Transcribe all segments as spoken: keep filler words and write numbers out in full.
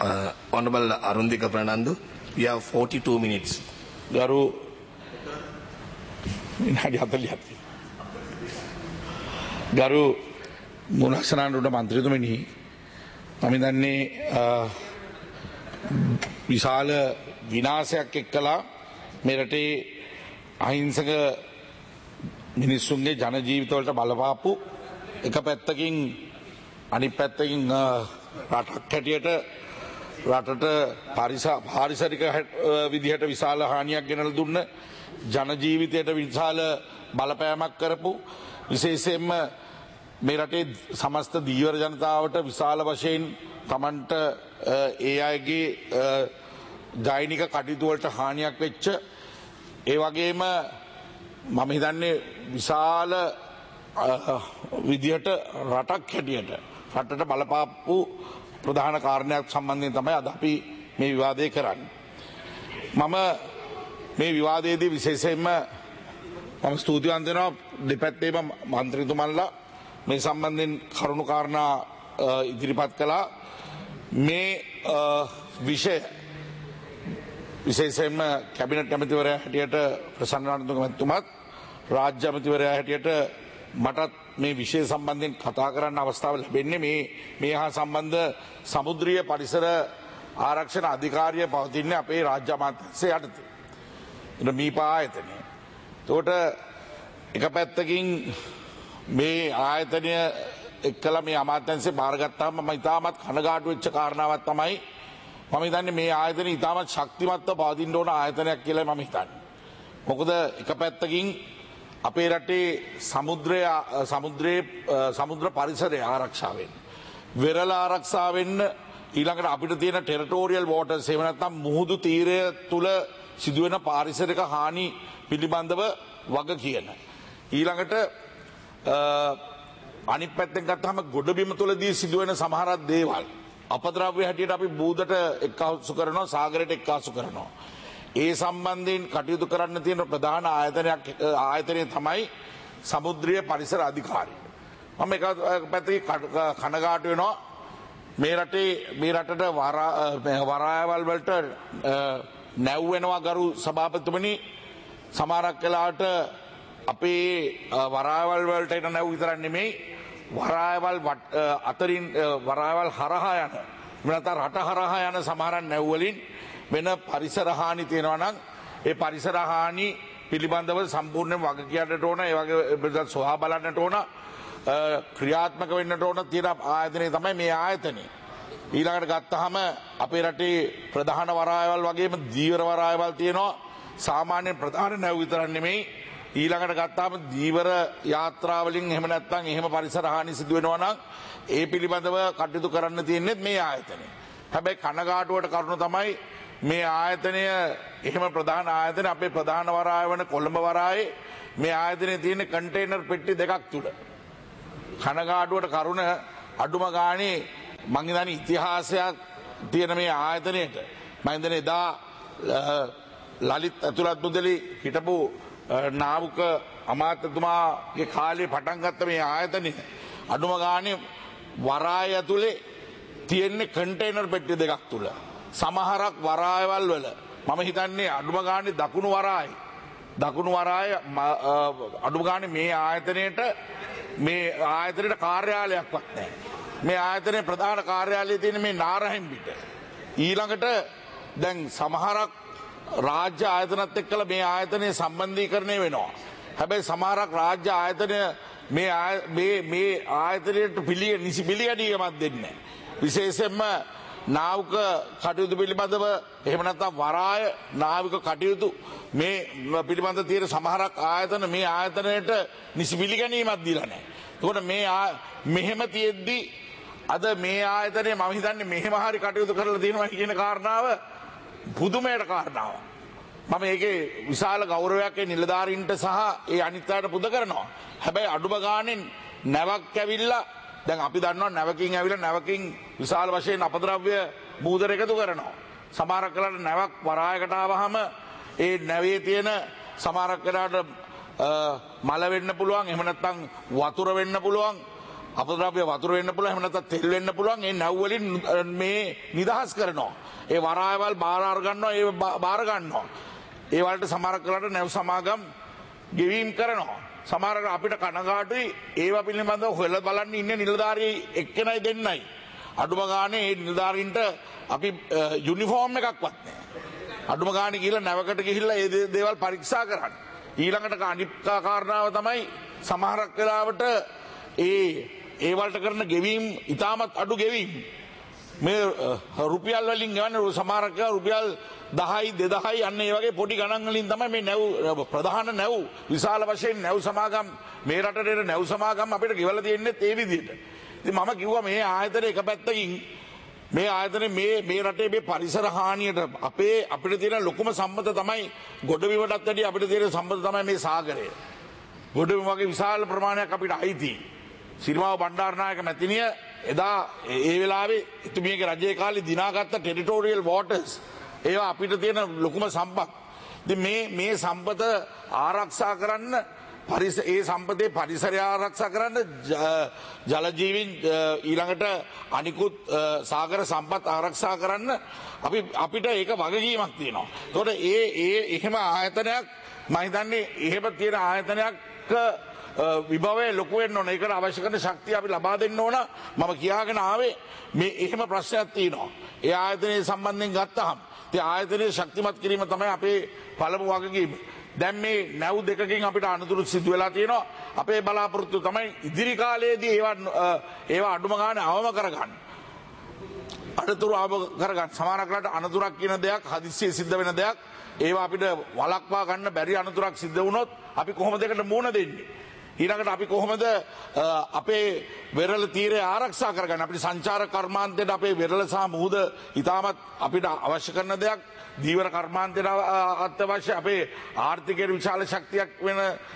Uh, Honorable Arundika Pranandu, we have forty-two minutes. ගරු විනාඩි හතළිහක් ගරු මුලක්ෂණාණ්ඩුවට මන්ත්‍රීතුමනි මම දන්නේ විශාල විනාශයක් එක්කලා මේ රටේ අහිංසක මිනිස්සුන්ගේ ජන ජීවිතවලට බලපාපු එක පැත්තකින් අනිත් පැත්තකින් රටක් හැටියට රටට පාරිසරික විදිහට විශාල හානියක් ගෙනල්ලා දුන්න ජන ජීවිතයට විශාල බලපෑමක් කරපු විශේෂයෙන්ම මේ රටේ සමස්ත දීවර ජනතාවට විශාල වශයෙන් Tamanට ඒ අයගේ දෛනික කටයුතු වලට හානියක් වෙච්ච ඒ වගේම මම හිතන්නේ විශාල විදිහට රටක් හැටියට රටට බලපාපු ප්‍රධාන කාරණයක් සම්බන්ධයෙන් තමයි අද අපි මේ විවාදය කරන්නේ. මම මේ විවාදයේදී විශේෂයෙන්ම මම ස්තුතිවන්ත වෙනවා දෙපැත්තේම മന്ത്രിතුමන්ලා මේ සම්බන්ධයෙන් කරුණු කාරණා ඉදිරිපත් කළා. මේ විෂය විශේෂයෙන්ම කැබිනට් ඇමතිවරයා හැටියට ප්‍රසන්න රණතුංග මහත්මයාත් රාජ්‍ය ඇමතිවරයා හැටියට මටත් මේ විෂය සම්බන්ධයෙන් කතා කරන්න අවස්ථාව ලැබෙන්නේ මේ මේ හා සම්බන්ධ සමුද්‍රීය පරිසර ආරක්ෂණ අධිකාරිය පවතින්නේ අපේ රාජ්‍ය අමාත්‍යාංශය යටතේ. එන මීපා ආයතනය. ඒකට එක පැත්තකින් මේ ආයතනය එක්කලා මේ අමාත්‍යාංශය බාරගත්තාම මම ඉතාමත් කනගාටු වෙච්ච කාරණාවක් තමයි මම හිතන්නේ මේ ආයතනය ඉතාමත් ශක්තිමත්ව පවතින්න ඕන ආයතනයක් කියලා මම හිතන්නේ. මොකද එක පැත්තකින් අපේ රටේ සමුද්‍රය සමුද්‍රයේ සමුද්‍ර පරිසරය ආරක්ෂා වෙන්න වෙරළ ආරක්ෂා වෙන්න ඊළඟට අපිට තියෙන ටෙරිටෝරියල් වෝටර්ස් එහෙම නැත්නම් මුහුදු තීරය තුල සිදුවෙන පාරිසරික හානි පිළිබඳව වග කියන ඊළඟට අනිත් පැත්තෙන් ගත්තාම ගොඩබිම තුලදී සිදුවෙන සමහර දේවල් අපද්‍රව්‍ය හැටියට අපි බූදට එක්කාසු කරනවා සාගරයට එක්කාසු කරනවා. ඒ සම්බන්ධයෙන් කටයුතු කරන්න තියෙන ප්‍රධාන ආයතනයක් ආයතනය තමයි සමුද්‍රීය පරිසර අධිකාරිය. මම එක පැත්තකින් කනගාටු වෙනවා මේ රටේ මේ රටට වරායවල් වලට නැව් වෙනවා ගරු සභාපතිතුමනි සමහරක් වෙලාවට අපේ වරායවල් වලට එන නැව් විතරක් නෙමෙයි වරායවල් අතරින් වරායවල් හරහා යන නැත්නම් රට හරහා යන සමහර නැව් වලින් වෙන පරිසර හානි තියෙනවා නම් ඒ පරිසර හානි පිළිබඳව සම්පූර්ණයෙන් වග කියන්නට ඕන ඒ වගේ සොයා බලන්නට ඕන ක්‍රියාත්මක වෙන්නට ඕන තියෙන ආයතනය තමයි මේ ආයතනය. ඊළඟට ගත්තාම අපේ රටේ ප්‍රධාන වරායවල් වගේම දීවර වරායවල් තියෙනවා. සාමාන්‍ය ප්‍රධාන නැව් විතරක් නෙමෙයි ඊළඟට ගත්තාම දීවර යාත්‍රාවලින් එහෙම නැත්නම් එහෙම පරිසර හානි සිදු වෙනවා නම් ඒ පිළිබඳව කටයුතු කරන්න තියෙන්නේ මේ ආයතනය. හැබැයි කනගාටුවට කරුණු තමයි මේ ආයතනය එහෙම ප්‍රධාන ආයතන අපේ ප්‍රධාන වරාය වන කොළඹ වරායේ මේ ආයතනයේ තියෙන කන්ටේනර් පෙට්ටි දෙකක් තුල කනගාටුවට කරුණ අඩුම ගානේ මං හිතන්නේ ඉතිහාසයක් තියෙන මේ ආයතනයේට මම හිතන්නේ එදා ලලිත් අතුලත් මුදලි හිටපු නාවක අමාත්‍යතුමාගේ කාලේ පටන් ගත්ත මේ ආයතනය අඩුම ගානේ වරාය ඇතුලේ තියෙන්නේ කන්ටේනර් පෙට්ටි දෙකක් තුල සමහරක් වරායවල් වල මම හිතන්නේ අඩුම ගානේ දකුණු වරාය දකුණු වරාය අඩුම ගානේ මේ ආයතනයේට මේ ආයතනයේ කාර්යාලයක්වත් නැහැ. මේ ආයතනයේ ප්‍රධාන කාර්යාලය තියෙන මේ නාරහෙම්බිට. ඊළඟට දැන් සමහරක් රාජ්‍ය ආයතනත් එක්කලා මේ ආයතනයේ සම්බන්ධීකරණය වෙනවා. හැබැයි සමහරක් රාජ්‍ය ආයතනය මේ මේ මේ ආයතනයට පිළිග නිසි පිළිගැනීමක් දෙන්නේ නැහැ. විශේෂයෙන්ම නාවික කටයුතු පිළිබඳව එහෙම නැත්නම් වරාය නාවික කටයුතු මේ පිළිබඳ තියෙන සමහරක් ආයතන මේ ආයතනයට නිසි පිළිගැනීමක් දීලා නැහැ. ඒකට මේ මෙහෙම තියෙද්දි අද මේ ආයතනය මම හිතන්නේ මෙහෙම හරි කටයුතු කරලා තියෙනවා කියන කාරණාව පුදුමයට කාරණාවක්. මම ඒකේ විශාල ගෞරවයක් ඒ නිලධාරීන්ට සහ ඒ අනිත් අයට පුද කරනවා. හැබැයි අඩුම ගානෙන් නැවක් ඇවිල්ලා දැන් අපි දන්නවා නැවකින් ඇවිල්ලා නැවකින් විශාල වශයෙන් අපද්‍රව්‍ය බූදර එකතු කරනවා. සමහරක් වෙලාවට නැවක් වරායකට ආවහම ඒ නැවේ තියෙන සමහරක් වෙලාවට මල වෙන්න පුළුවන් එහෙම නැත්නම් වතුර වෙන්න පුළුවන් අපද්‍රව්‍ය වතුර වෙන්න පුළුවන් එහෙම නැත්නම් තෙල් වෙන්න පුළුවන් ඒ නැව් වලින් මේ නිදහස් කරනවා ඒ වරායවල් බාර අර ගන්නවා ඒ බාර ගන්නවා ඒ වලට සමහර කරලා නැව් සමාගම් ගෙවීම් කරනවා සමහර අපිට කනගාටුයි ඒවා පිළිබඳව හොයලා බලන්න ඉන්නේ නිලධාරී එක්කෙනයි දෙන්නයි අඩුම ගානේ ඒ නිලධාරීන්ට අපි යුනිෆෝම් එකක්වත් නැහැ අඩුම ගානේ ගිහලා නැවකට ගිහිල්ලා ඒ දේවල් පරීක්ෂා කරන්න ඊළඟට අනිත් කාරණාව තමයි සමහරක් වෙලාවට ඒ ඒ වලට කරන ගෙවීම් ඉතාමත් අඩු ගෙවීම් මේ රුපියල් වලින් ගන්න සමහරක් රුපියල් දහයි දෙදහයි අන්න ඒ වගේ පොඩි ගණන් වලින් තමයි මේ නැව් ප්‍රධාන නැව් විශාල වශයෙන් නැව් සමාගම් මේ රටේ නැව් සමාගම් අපිට ගෙවලා තියෙන්නේ ඒ විදිහට. ඉතින් මම කිව්වා මේ ආයතන එක පැත්තකින් මේ ආයතනේ මේ මේ රටේ මේ පරිසර හානියට අපේ අපිට තියෙන ලොකුම සම්පත තමයි ගොඩබිමටත් වැඩිය අපිට තියෙන සම්පත තමයි මේ සාගරය. ගොඩබිම වගේ විශාල ප්‍රමාණයක් අපිට අයිති. සිරිමාව බණ්ඩාරනායක මැතිනිය එදා ඒ වෙලාවේ එතුමියගේ රජයේ කාලේ දිනාගත්ත ටෙරිටෝරියල් වෝටර්ස් ඒවා අපිට තියෙන ලොකුම සම්පත්. ඉතින් මේ මේ සම්පත ආරක්ෂා කරන්න පරිස ඒ සම්පතේ පරිසරය ආරක්ෂා කරන්න ජල ජීවීන් ඊළඟට අනිකුත් සාගර සම්පත් ආරක්ෂා කරන්න අපි අපිට ඒක වගකීමක් තියෙනවා. ඒතකොට ඒ ඒ එහෙම ආයතනයක් මම හිතන්නේ එහෙම තියෙන ආයතනයක් විභවය ලොකු වෙන්න ඕන. ඒකට අවශ්‍ය කරන ශක්තිය අපි ලබා දෙන්න ඕන. මම කියාගෙන ආවේ මේ එහෙම ප්‍රශ්නයක් තියෙනවා. ඒ ආයතනයේ සම්බන්ධයෙන් ගත්තහම ඒ ආයතනයේ ශක්තිමත් කිරීම තමයි අපේ පළමු වගකීම. දැන් මේ නැව් දෙකකින් අපිට අනතුරු සිදු වෙලා තියෙනවා. අපේ බලාපොරොත්තු තමයි ඉදිරි කාලයේදී ඒවා ඒවා අඩුම ගානේ අවම කරගන්න. අනතුරු අවම කරගන්න. සමහරකට අනතුරක් කියන දෙයක් හදිස්සියේ සිද්ධ වෙන දෙයක් ඒවා අපිට වළක්වා ගන්න බැරි අනතුරක් සිද්ධ වුණොත් අපි කොහොමද ඒකට මුහුණ දෙන්නේ? ඊළඟට අපි කොහොමද අපේ වෙරළ තීරය ආරක්ෂා කරගන්න? අපිට සංචාර කර්මාන්තයට අපේ වෙරළ සහ මුහුද ඉතාමත් අපිට අවශ්‍ය කරන දෙයක්. දීවර කර්මාන්තයට අත්‍යවශ්‍ය අපේ ආර්ථිකයේ විශාල ශක්තියක් වෙන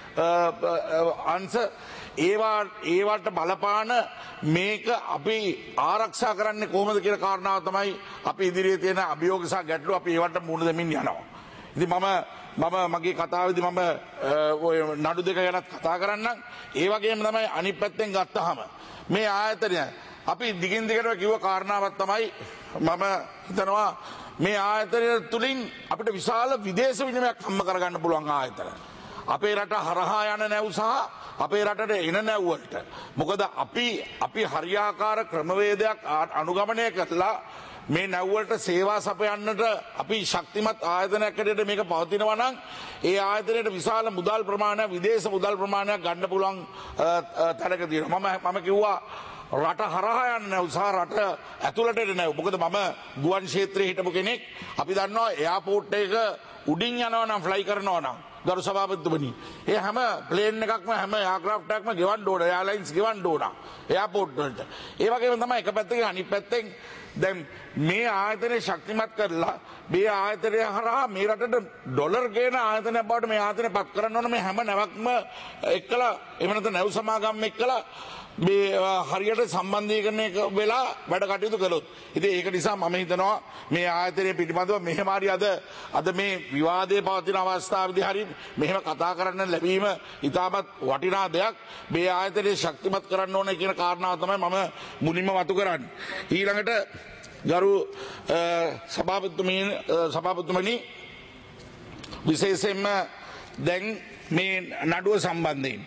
අංශ ඒවා ඒවට බලපාන මේක අපි ආරක්ෂා කරන්නේ කොහොමද කියන කාරණාව තමයි අපි ඉදිරියේ තියෙන අභියෝග සහ ගැටලු. අපි ඒවට මුහුණ දෙමින් යනවා. ඉතින් මම මම මගේ කතාවේදී මම ඔය නඩු දෙක ගැනත් කතා කරන්නම්. ඒ වගේම තමයි අනිත් පැත්තෙන් ගත්තාම මේ ආයතනය අපි දිගින් දිගටම කිව්ව කාරණාවක් තමයි මම හිතනවා මේ ආයතනය තුලින් අපිට විශාල විදේශ විනිමයක් හම්බ කරගන්න පුළුවන් ආයතන. අපේ රට හරහා යන නැව් සහ අපේ රටට එන නැව් වලට. මොකද අපි අපි හරියාකාර ක්‍රමවේදයක් අනුගමනය කරලා මේ නැව් වලට සේවා සපයන්නට අපි ශක්තිමත් ආයතනයක් හැටියට මේක පවතිනවා නම් ඒ ආයතනයට විශාල මුදල් ප්‍රමාණයක් විදේශ මුදල් ප්‍රමාණයක් ගන්න පුළුවන් තැනක තියෙනවා. මම මම කිව්වා රට හරහා යන නැව් සහ රට ඇතුළට එන නැව්. මොකද මම ගුවන් ක්ෂේත්‍රයේ හිටපු කෙනෙක්. අපි දන්නවා එයාපෝට් එක උඩින් යනවා නම් ෆ්ලයි කරනවා නම් ගරු සභාපතිතුමනි ඒ හැම ප්ලේන් එකක්ම හැම එයාක්‍රාෆ්ට් එකක්ම ගෙවන්න ඕන. එයාලයින්ස් ගෙවන්න ඕන එයාපෝට් වලට. ඒ වගේම තමයි එක පැත්තකින් අනිත් පැත්තෙන් දැන් මේ ආයතනය ශක්තිමත් කරලා මේ ආයතනය හරහා මේ රටට ඩොලර් ගේන ආයතනයක් බවට මේ ආයතනය පත් කරන්න ඕන. මේ හැම නැවක්ම එක්කලා එහෙම නැත්නම් නැව් සමාගම් එක්කලා මේ හරියට සම්බන්ධීකරණය වෙලා වැඩ කටයුතු කළොත්. ඉතින් ඒක නිසා මම හිතනවා මේ ආයතනය පිළිබඳව මෙහෙම හරි අද අද මේ විවාදයේ පවතින අවස්ථාවේදී හරි මෙහෙම කතා කරන්න ලැබීම ඉතාමත් වටිනා දෙයක්. මේ ආයතනය ශක්තිමත් කරන්න ඕනේ කියන කාරණාව තමයි මම මුලින්ම වතු කරන්නේ. ඊළඟට ගරු සභාපතිතුමනි සභාපතිතුමනි විශේෂයෙන්ම දැන් මේ නඩුව සම්බන්ධයෙන්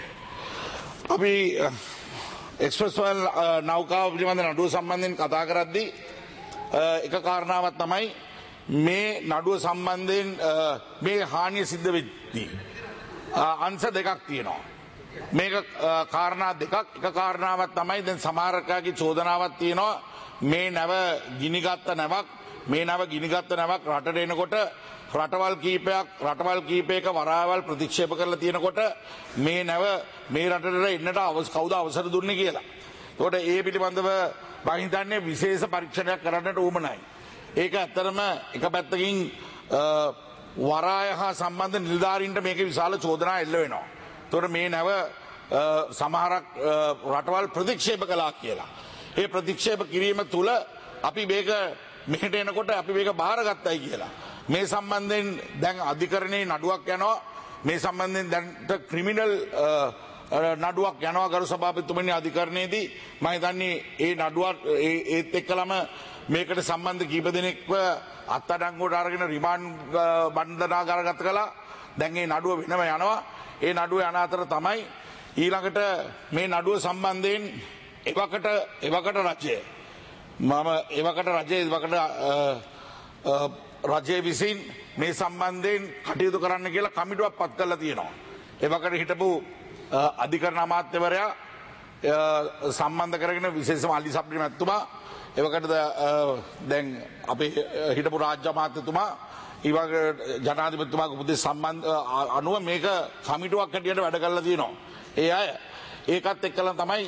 අපි එක්ස්ප්‍රස් වල නෞකාව පිළිබඳ නඩුව සම්බන්ධයෙන් කතා කරද්දී එක කාරණාවක් තමයි මේ නඩුව සම්බන්ධයෙන් මේ හානිය සිද්ධ වෙද්දී අංශ දෙකක් තියෙනවා. මේක කාරණා දෙකක්. එක කාරණාවක් තමයි දැන් සමහරකගේ චෝදනාවක් තියෙනවා මේ නැව ගිනිගත්ත නැවක් මේ නැව ගිනිගත්ත නැවක් රටට එනකොට රටවල් කීපයක් රටවල් කීපයක වරායවල් ප්‍රතික්ෂේප කරලා තියෙනකොට මේ නැව මේ රටට එන්නට කවුද අවසර දුන්නේ කියලා. ඒකට ඒ පිළිබඳව මම හිතන්නේ විශේෂ පරීක්ෂණයක් කරන්නට උවමනයි. ඒක ඇත්තටම එක පැත්තකින් වරාය හා සම්බන්ධ නිලධාරීන්ට මේකේ විශාල චෝදනා එල්ල වෙනවා. ඒකට මේ නැව සමහරක් රටවල් ප්‍රතික්ෂේප කළා කියලා. ඒ ප්‍රතික්ෂේප කිරීම තුළ අපි මේක මෙහෙට එනකොට අපි මේක බාරගත්තයි කියලා. මේ සම්බන්ධයෙන් දැන් අධිකරණයේ නඩුවක් යනවා. මේ සම්බන්ධයෙන් දැන් ක්‍රිමිනල් නඩුවක් යනවා ගරු සභාපතිතුමනි අධිකරණයේදී මම හිතන්නේ ඒ නඩුවත් ඒත් එක්කලම මේකට සම්බන්ධ කීප දෙනෙක්ව අත්අඩංගුවට අරගෙන රිමාන්ඩ් බන්ධනාගාරගත කළා. දැන් මේ නඩුව වෙනම යනවා. ඒ නඩුව යන අතර තමයි ඊළඟට මේ නඩුව සම්බන්ධයෙන් එවකට එවකට රජය මම එවකට රජය එවකට රජය විසින් මේ සම්බන්ධයෙන් කටයුතු කරන්න කියලා කමිටුවක් පත් කරලා තියෙනවා. එවකට හිටපු අධිකරණ අමාත්‍යවරයා සම්බන්ධ කරගෙන විශේෂම අලි සබ්රි මැතිතුමා එවකට දැන් අපේ හිටපු රාජ්‍ය අමාත්‍යතුමා ඊවගේ ජනාධිපතිතුමාගේ උපදෙස් සම්බන්ධ අනුව මේක කමිටුවක් හැටියට වැඩ කරලා තියෙනවා. ඒ අය ඒකත් එක්කලා තමයි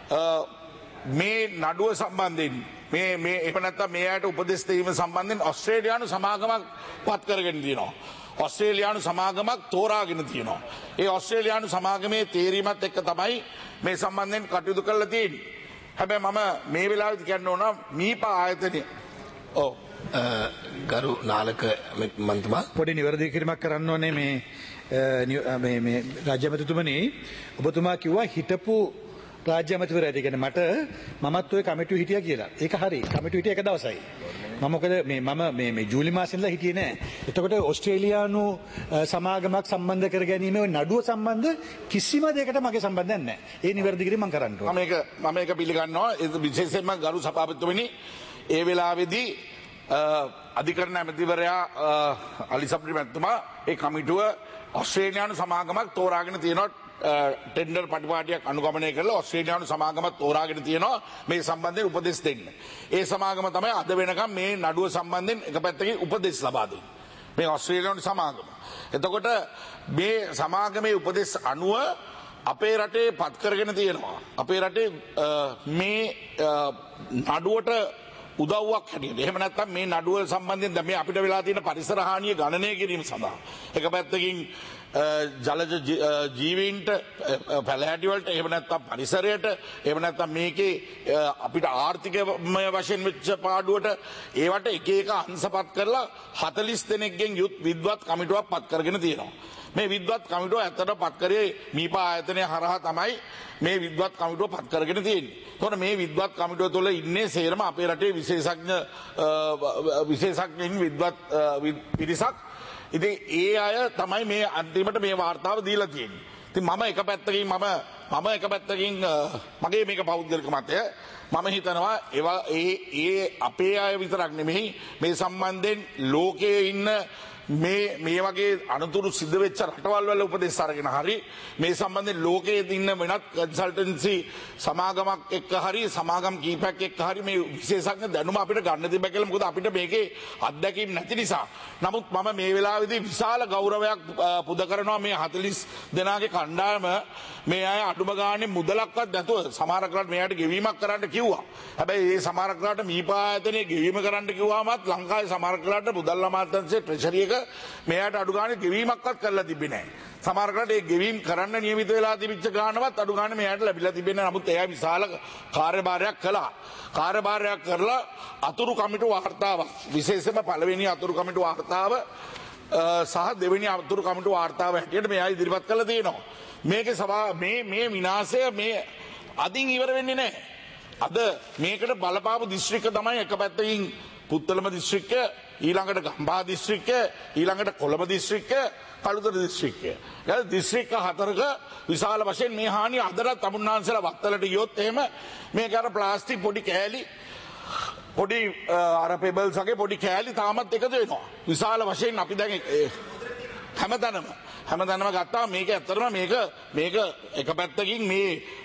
මේ නඩුව සම්බන්ධයෙන් මේ මේ එහෙම නැත්නම් මේ අයට උපදෙස් දීම සම්බන්ධයෙන් ඕස්ට්‍රේලියානු සමාගමක් පත් කරගෙන තියෙනවා. ඕස්ට්‍රේලියානු සමාගමක් තෝරාගෙන තියෙනවා. ඒ ඕස්ට්‍රේලියානු සමාගමේ තීරීමත් එක්ක තමයි මේ සම්බන්ධයෙන් කටයුතු කරලා තියෙන්නේ. හැබැයි මම මේ වෙලාවේදී කියන්න ඕන මීපා ආයතනය ඔව් ගරු නාලක මන්තුමා පොඩි නිවැරදි කිරීමක් කරන්න ඕනේ මේ මේ මේ රාජ්‍ය අමාත්‍යතුමනි ඔබතුමා කිව්වා හිටපු රාජ්‍ය අමාත්‍යවරයාද කියන්නේ මට මමත් ඔය කමිටුව හිටියා කියලා. ඒක හරි. කමිටුව හිටිය එක දවසයි. මම මොකද මේ මම මේ මේ ජූලි මාසෙ ඉඳලා හිටියේ නෑ. එතකොට ඕස්ට්‍රේලියානු සමාගමක් සම්බන්ධ කර ගැනීම ඔය නඩුව සම්බන්ධ කිසිම දෙයකට මගේ සම්බන්ධයක් නෑ. ඒ නිවැරදි කිරීම මම කරන්න ඕනේ. මම මේක මම මේක පිළිගන්නවා. ඒ විශේෂයෙන්ම ගරු සභාපතිතුමනි ඒ වෙලාවේදී අධිකරණ ඇමතිවරයා අලි සබ්රි මැතිතුමා ඒ කමිටුව ඕස්ට්‍රේලියානු සමාගමක් තෝරාගෙන තියෙනවා. ටෙන්ඩර් පටිපාටියක් අනුගමනය කරලා ඕස්ට්‍රේලියානු සමාගමත් තෝරාගෙන තියෙනවා මේ සම්බන්ධයෙන් උපදෙස් දෙන්න. ඒ සමාගම තමයි අද වෙනකම් මේ නඩුව සම්බන්ධයෙන් එක පැත්තකින් උපදෙස් ලබා දෙන්නේ. මේ ඕස්ට්‍රේලියානු සමාගම. එතකොට මේ සමාගමේ උපදෙස් අනුව අපේ රටේ පත් කරගෙන තියෙනවා. අපේ රටේ මේ නඩුවට උදව්වක් හැටියට. එහෙම නැත්නම් මේ නඩුව සම්බන්ධයෙන් දැන් මේ අපිට වෙලා තියෙන පරිසර හානිය ගණනය කිරීම සඳහා එක පැත්තකින් ජලජ ජීවීන්ට පැලෑටි වලට එහෙම නැත්නම් පරිසරයට එහෙම නැත්නම් මේකේ අපිට ආර්ථිකමය වශයෙන් වෙච්ච පාඩුවට ඒවට එක එක අංශපත් කරලා හතළිස් දෙනෙක්ගෙන් යුත් විද්වත් කමිටුවක් පත් කරගෙන තියෙනවා. මේ විද්වත් කමිටුව ඇත්තට පත් කරේ මීපා ආයතනය හරහා තමයි මේ විද්වත් කමිටුව පත් කරගෙන තියෙන්නේ. එතකොට මේ විද්වත් කමිටුව තුළ ඉන්නේ සේරම අපේ රටේ විශේෂඥ විශේෂඥයින් විද්වත් පිරිසක්. ඉතින් ඒ අය තමයි මේ අන්තිමට මේ වාර්තාව දීලා තියෙන්නේ. ඉතින් මම එක පැත්තකින් මම මම එක පැත්තකින් මගේ මේක පෞද්ගලික මතය මම හිතනවා ඒවා ඒ ඒ අපේ අය විතරක් නෙමෙයි මේ සම්බන්ධයෙන් ලෝකයේ ඉන්න මේ මේ වගේ අනතුරු සිද්ධ වෙච්ච රටවල් වල උපදෙස් අරගෙන හරි මේ සම්බන්ධයෙන් ලෝකයේ ඉන්න වෙනත් කන්සල්ටන්සි සමාගමක් එක්ක හරි සමාගම් කීපයක් එක්ක හරි මේ විශේෂඥ දැනුම අපිට ගන්න තිබ්බා කියලා මොකද අපිට මේකේ අත්දැකීම් නැති නිසා. නමුත් මම මේ වෙලාවේදී විශාල ගෞරවයක් පුද කරනවා මේ හතළිස් දෙනාගේ කණ්ඩායම මේ අය අඩුම ගානේ මුදලක්වත් නැතුව සමහර කරාට මෙයාට ගෙවීමක් කරන්න කිව්වා. හැබැයි මේ සමහර කරාට මීපා ආයතනයේ ගෙවීම කරන්න කිව්වමත් ලංකාවේ සමහර කරාට මුදල් අමාත්‍යාංශයේ ට්‍රෙෂරි එක මෙයාට අඩු ගානේ ගෙවීමක්වත් කරලා තිබෙන්නේ නැහැ. සමහර කරාට ඒ ගෙවීම් කරන්න නියමිත වෙලා තිබිච්ච ගානවත් අඩු ගානේ මෙයාට ලැබිලා තිබෙන්නේ නැහැ. නමුත් එයා විශාල කාර්යභාරයක් කළා. කාර්යභාරයක් කරලා අතුරු කමිටු වාර්තාවක් විශේෂයෙන්ම පළවෙනි අතුරු කමිටු වාර්තාව සහ දෙවෙනි අතුරු කමිටු වාර්තාව හැටියට මෙයා ඉදිරිපත් කළා තියෙනවා. මේකේ සභා මේ මේ විනාශය මේ අදින් ඉවර වෙන්නේ නැහැ. අද මේකට බලපාපු දිස්ත්‍රික්ක තමයි එක පැත්තකින් පුත්තලම දිස්ත්‍රික්කය, ඊළඟට ගම්බා දිස්ත්‍රික්කය, ඊළඟට කොළඹ දිස්ත්‍රික්කය, කළුතර දිස්ත්‍රික්කය. ඒ දිස්ත්‍රික්ක හතරක විශාල වශයෙන් මේ හානිය අදට තමුන්නාන්සලා වත්තලට ගියොත් එහෙම මේක අර ප්ලාස්ටික් පොඩි කෑලි පොඩි අර පෙබල්ස් වගේ පොඩි කෑලි තාමත් එකතු වෙනවා. විශාල වශයෙන් අපි දැන් හැමතැනම හැමතැනම ගත්තා මේක ඇත්තටම මේක මේක එක පැත්තකින් මේ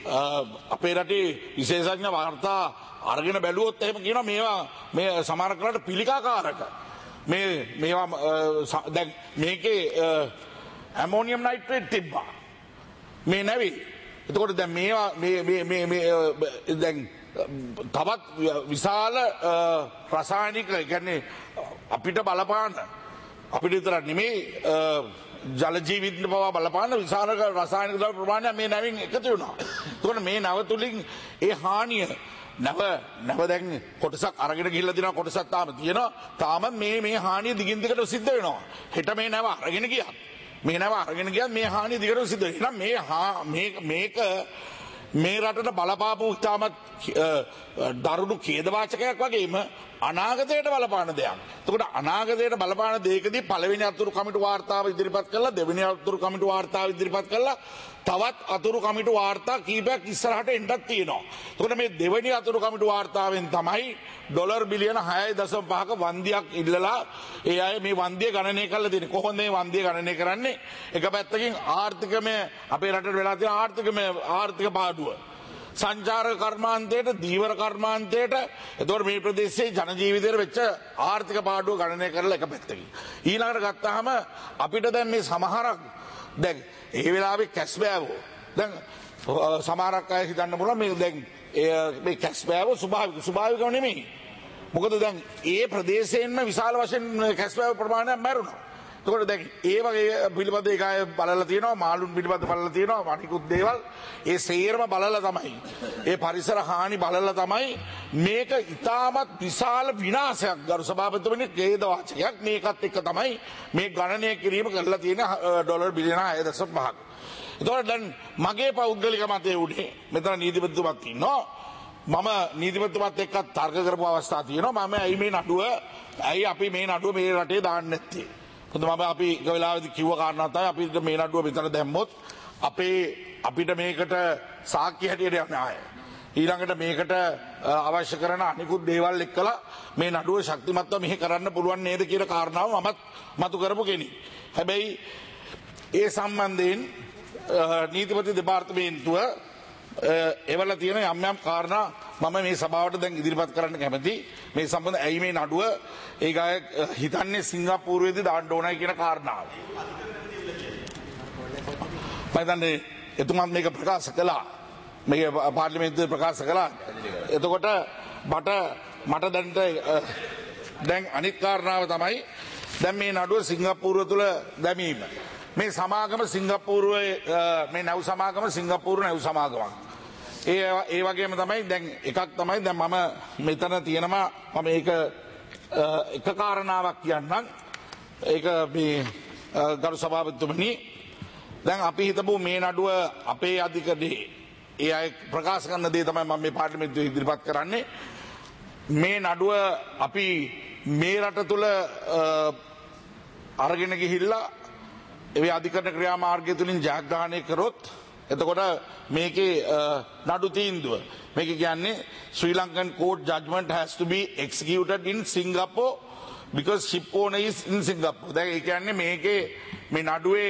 අපේ රටේ විශේෂඥ වාර්තා අරගෙන බැලුවොත් එහෙම කියනවා මේවා මේ සමහර කරලා පිළිකාකාරක මේ මේවා දැන් මේකේ ඇමෝනියම් නයිට්‍රේට් තිබ්බා මේ නැවි. එතකොට දැන් මේවා මේ මේ මේ මේ දැන් තවත් විශාල රසායනික කියන්නේ අපිට බලපාන අපිට විතරක් නෙමෙයි ජල ජීවිතන පවා බලපාන විශාල රසායනික ද්‍රව්‍ය ප්‍රමාණයක් මේ නැවින් එකතු වෙනවා. එතකොට මේ නැව තුලින් ඒ හානිය නැව නැව දැන් කොටසක් අරගෙන ගිහිල්ලා දිනවා කොටසක් තාම තියෙනවා. තාම මේ මේ හානිය දිගින් දිගට සිද්ධ වෙනවා. හෙට මේ නැව අරගෙන ගියා. මේ නැව අරගෙන ගියත් මේ හානිය දිගටම සිද්ධ වෙනවා. එහෙනම් මේ හා මේක මේක මේ රටට බලපාපු ඉතාමත් දරුණු ඛේදවාචකයක් වගේම අනාගතයට බලපාන දෙයක්. එතකොට අනාගතයට බලපාන දෙයකදී පළවෙනි අතුරු කමිටු වාර්තාව ඉදිරිපත් කළා, දෙවෙනි අතුරු කමිටු වාර්තාව ඉදිරිපත් කළා, තවත් අතුරු කමිටු වාර්තා කීපයක් ඉස්සරහට එන්නත් තියෙනවා. එතකොට මේ දෙවෙනි අතුරු කමිටු වාර්තාවෙන් තමයි ඩොලර් බිලියන හයයි දශම පහක වන්දියක් ඉල්ලලා ඒ අය මේ වන්දිය ගණනය කරලා තියෙන්නේ. කොහොමද මේ වන්දිය ගණනය කරන්නේ? එක පැත්තකින් ආර්ථිකමය අපේ රටට වෙලා තියෙන ආර්ථිකමය ආර්ථික පාඩුව, සංචාරක කර්මාන්තයට, දීවර කර්මාන්තයට, එතකොට මේ ප්‍රදේශයේ ජන ජීවිතයට වෙච්ච ආර්ථික පාඩුව ගණනය කරලා එක පැත්තකින්. ඊළඟට ගත්තාම අපිට දැන් මේ සමහරක් දැන් ඒ වෙලාවේ කැස් බෑවෝ දැන් සමහරක් අය හිතන්න පුළුවන් මේ දැන් මේ කැස් බෑවෝ ස්වභාවික ස්වභාවිකව නෙමෙයි. මොකද දැන් ඒ ප්‍රදේශයෙන්ම විශාල වශයෙන් කැස් බෑව ප්‍රමාණයක් මැරුණා. එතකොට දැන් ඒ වගේ පිළිබඳ එක අය බලලා තියෙනවා, මාළුන් පිළිබඳ බලලා තියෙනවා, අනිකුත් දේවල් ඒ සේරම බලලා තමයි, ඒ පරිසර හානි බලලා තමයි මේක ඉතාමත් විශාල විනාශයක් ගරු සභාපතිතුමනි ඛේද වාචකයක් මේකත් එක්ක තමයි මේ ගණනය කිරීම කරලා තියෙන ඩොලර් බිලියන හය දශම පහක්. එතකොට දැන් මගේ පෞද්ගලික මතය උනේ මෙතන නීතිපතිතුමත් ඉන්නවා, මම නීතිපතිතුමත් එක්ක තර්ක කරපු අවස්ථා තියෙනවා. මම ඇයි මේ නඩුව ඇයි අපි මේ නඩුව මේ රටේ දාන්නේ නැත්තේ? මම අපි එක වෙලාවෙදි කිව්ව කාරණා තමයි අපිට මේ නඩුව මෙතන දැම්මොත් අපේ අපිට මේකට සාක්ෂි හැටියට යන්නේ ආය. ඊළඟට මේකට අවශ්‍ය කරන අනිකුත් දේවල් එක්කලා මේ නඩුව ශක්තිමත්ව මෙහෙ කරන්න පුළුවන් නේද කියන කාරණාව මමත් මතු කරපු කෙනෙක්. හැබැයි ඒ සම්බන්ධයෙන් නීතිපති දෙපාර්තමේන්තුව එවලා තියෙන යම් යම් කාරණා මම මේ සභාවට දැන් ඉදිරිපත් කරන්න කැමති. මේ සම්බන්ධ ඇයි මේ නඩුව ඒක අය හිතන්නේ සිංගප්පූරුවේදී දාන්න ඕනයි කියන කාරණාව. මම දන්නේ එතුමන් මේක ප්‍රකාශ කළා, මේක පාර්ලිමේන්තුවේ ප්‍රකාශ කළා. එතකොට මට මට දැන්ට දැන් අනිත් කාරණාව තමයි දැන් මේ නඩුව සිංගප්පූරුව තුල දැමීම. මේ සමාගම සිංගප්පූරුවේ මේ නැව් සමාගම සිංගප්පූරු නැව් සමාගමක්. ඒ ඒ වගේම තමයි දැන් එකක් තමයි දැන් මම මෙතන තියෙනවා මම ඒක එක කාරණාවක් කියන්නම්. ඒක මේ ගරු සභාපතිතුමනි දැන් අපි හිතමු මේ නඩුව අපේ අධිකරණයේ ඒ අය ප්‍රකාශ කරන දේ තමයි මම මේ පාර්ලිමේන්තුවේ ඉදිරිපත් කරන්නේ. මේ නඩුව අපි මේ රට තුල අරගෙන ගිහිල්ලා ඒ අධිකරණ ක්‍රියාමාර්ගය තුලින් ජයග්‍රහණය කරොත් එතකොට මේකේ නඩු තීන්දුව මේක කියන්නේ Sri Lankan court judgment has to be executed in Singapore because ship owner is in Singapore. දැන් ඒ කියන්නේ මේකේ මේ නඩුවේ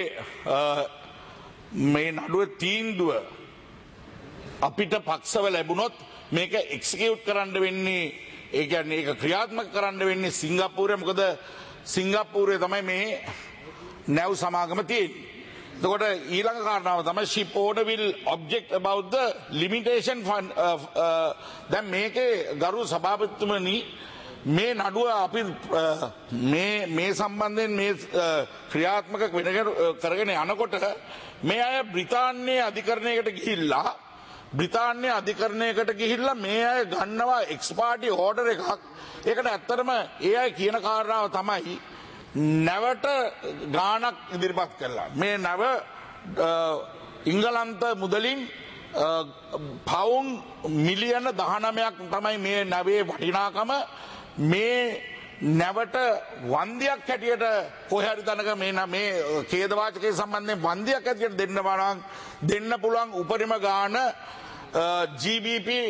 මේ නඩුවේ තීන්දුව අපිට පක්ෂව ලැබුණොත් මේක එක්සිකියුට් කරන්න වෙන්නේ ඒ කියන්නේ ඒක ක්‍රියාත්මක කරන්න වෙන්නේ සිංගප්පූරුවේ. මොකද සිංගප්පූරුවේ තමයි මේ නැව් සමාගම තියෙන්නේ. එතකොට ඊළඟ කාරණාව තමයි ship owner will object about the limitation fund. දැන් මේකේ ගරු සභාපතිතුමනි මේ නඩුව අපි මේ මේ සම්බන්ධයෙන් මේ ක්‍රියාත්මක කරගෙන යනකොට මේ අය බ්‍රිතාන්‍යයේ අධිකරණයකට ගිහිල්ලා බ්‍රිතාන්‍ය අධිකරණයකට ගිහිල්ලා මේ අය ගන්නවා එක්ස්පාර්ටි ඕඩර් එකක්. ඒකට ඇත්තටම ඒ අය කියන කාරණාව තමයි නැවට ගානක් ඉදිරිපත් කරලා මේ නැව ඉංගලන්ත මුදලින් පවුන් මිලියන දහනවයක් තමයි මේ නැවේ වටිනාකම. මේ නැවට වන්දියක් හැටියට කොහේ හරි තැනක මේ මේ ඛේදවාචකයේ සම්බන්ධයෙන් වන්දියක් හැටියට දෙන්න බලන් දෙන්න පුළුවන් උපරිම ගාන ජී බී පී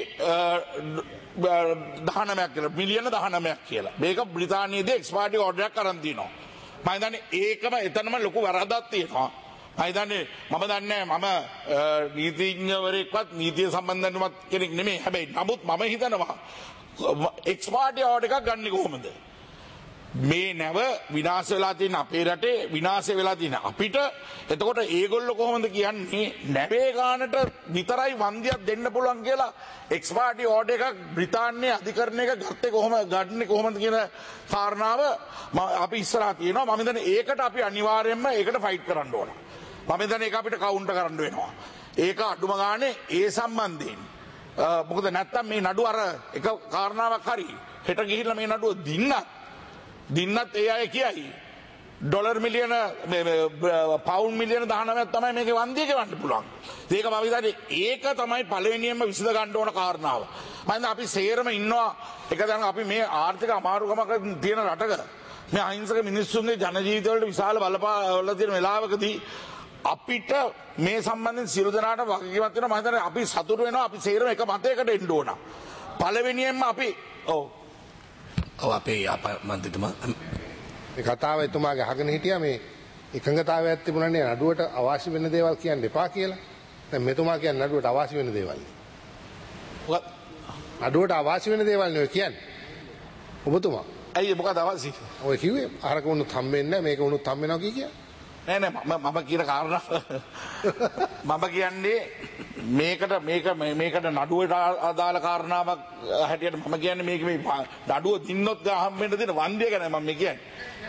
දහනවයක් කියලා මිලියන දහනවයක් කියලා. මේක බ්‍රිතාන්‍යයේදී එක්ස්පාර්ටි ඕඩරයක් අරන් තිනවා. මම හිතන්නේ ඒකම එතනම ලොකු වරදක් තියෙනවා. මම හිතන්නේ මම දන්නේ මම නීතිඥවරයෙක්වත් නීතිය සම්බන්ධවත් කෙනෙක් නෙමෙයි. හැබැයි නමුත් මම හිතනවා එක්ස්පාර්ටි ඕඩර් එකක් ගන්න කොහොමද? මේ නැව විනාශ වෙලා තියෙන අපේ රටේ විනාශ වෙලා තියෙන අපිට. එතකොට ඒගොල්ලෝ කොහොමද කියන්නේ නැවේ ගානට විතරයි වන්දියක් දෙන්න පුළුවන් කියලා එක්ස්පාර්ටි ඕඩර් එකක් බ්‍රිතාන්‍ය අධිකරණයක ගත්තේ කොහොමද ගන්නේ කොහොමද කියන කාරණාව අපි ඉස්සරහා තියෙනවා. මම හිතන්නේ ඒකට අපි අනිවාර්යයෙන්ම ඒකට ෆයිට් කරන්න ඕන. මම හිතන්නේ ඒක අපිට කවුන්ටර් කරන්න වෙනවා. ඒක අඩුම ගානේ ඒ සම්බන්ධයෙන් මොකද නැත්තම් මේ නඩුව අර එක කාරණාවක් හරි හෙට ගිහිල්ලා මේ නඩුව දින්නත් දින්නත් ඒ අය කියයි ඩොලර් මිලියන පවුන් මිලියන දහනවයක් තමයි මේක වන්දිය ගෙවන්න පුළුවන්. ඒක මම හිතන්නේ ඒක තමයි පළවෙනියෙන්ම විසඳ ගන්න ඕන කාරණාව. මම හිතන්නේ අපි සේරම ඉන්නවා එක දැන් අපි මේ ආර්ථික අමාරුකමක තියෙන රටක මේ අහිංසක මිනිස්සුන්ගේ ජන ජීවිත වලට විශාල බලපාවල තියෙන වෙලාවකදී අපිට මේ සම්බන්ධයෙන් සියලු දෙනාට වගකීමක් වෙනවා. මම හිතන්නේ අපි සතුටු වෙනවා අපි සේරම එක මතයකට එන්න ඕන. පළවෙනියෙන්ම අපි ඔව් ඔව් අපේ මන්ත්‍රීතුමා මේ කතාව එතුමාගේ අහගෙන හිටියා මේ එකඟතාවයක් තිබුණානේ නඩුවට අවශ්‍ය වෙන දේවල් කියන්න එපා කියලා. දැන් මෙතුමා කියන්නේ නඩුවට අවශ්‍ය වෙන දේවල්. නඩුවට අවශ්‍ය වෙන දේවල් නෙවෙයි කියන්නේ. ඔබතුමා. ඇයි මොකද අවශ්‍ය? ඔය කිව්වේ අරක වුණත් හම්බෙන්නේ නැහැ මේක වුණත් හම්බ වෙනවා කිය නෑ නෑ මම මම කියන කාරණා මම කියන්නේ මේකට මේක මේකට නඩුවට අදාළ කාරණාවක් හැටියට මම කියන්නේ මේක මේ නඩුව දින්නොත් හම්බෙන්න දෙන වන්දිය ගැන මම මේ කියන්නේ.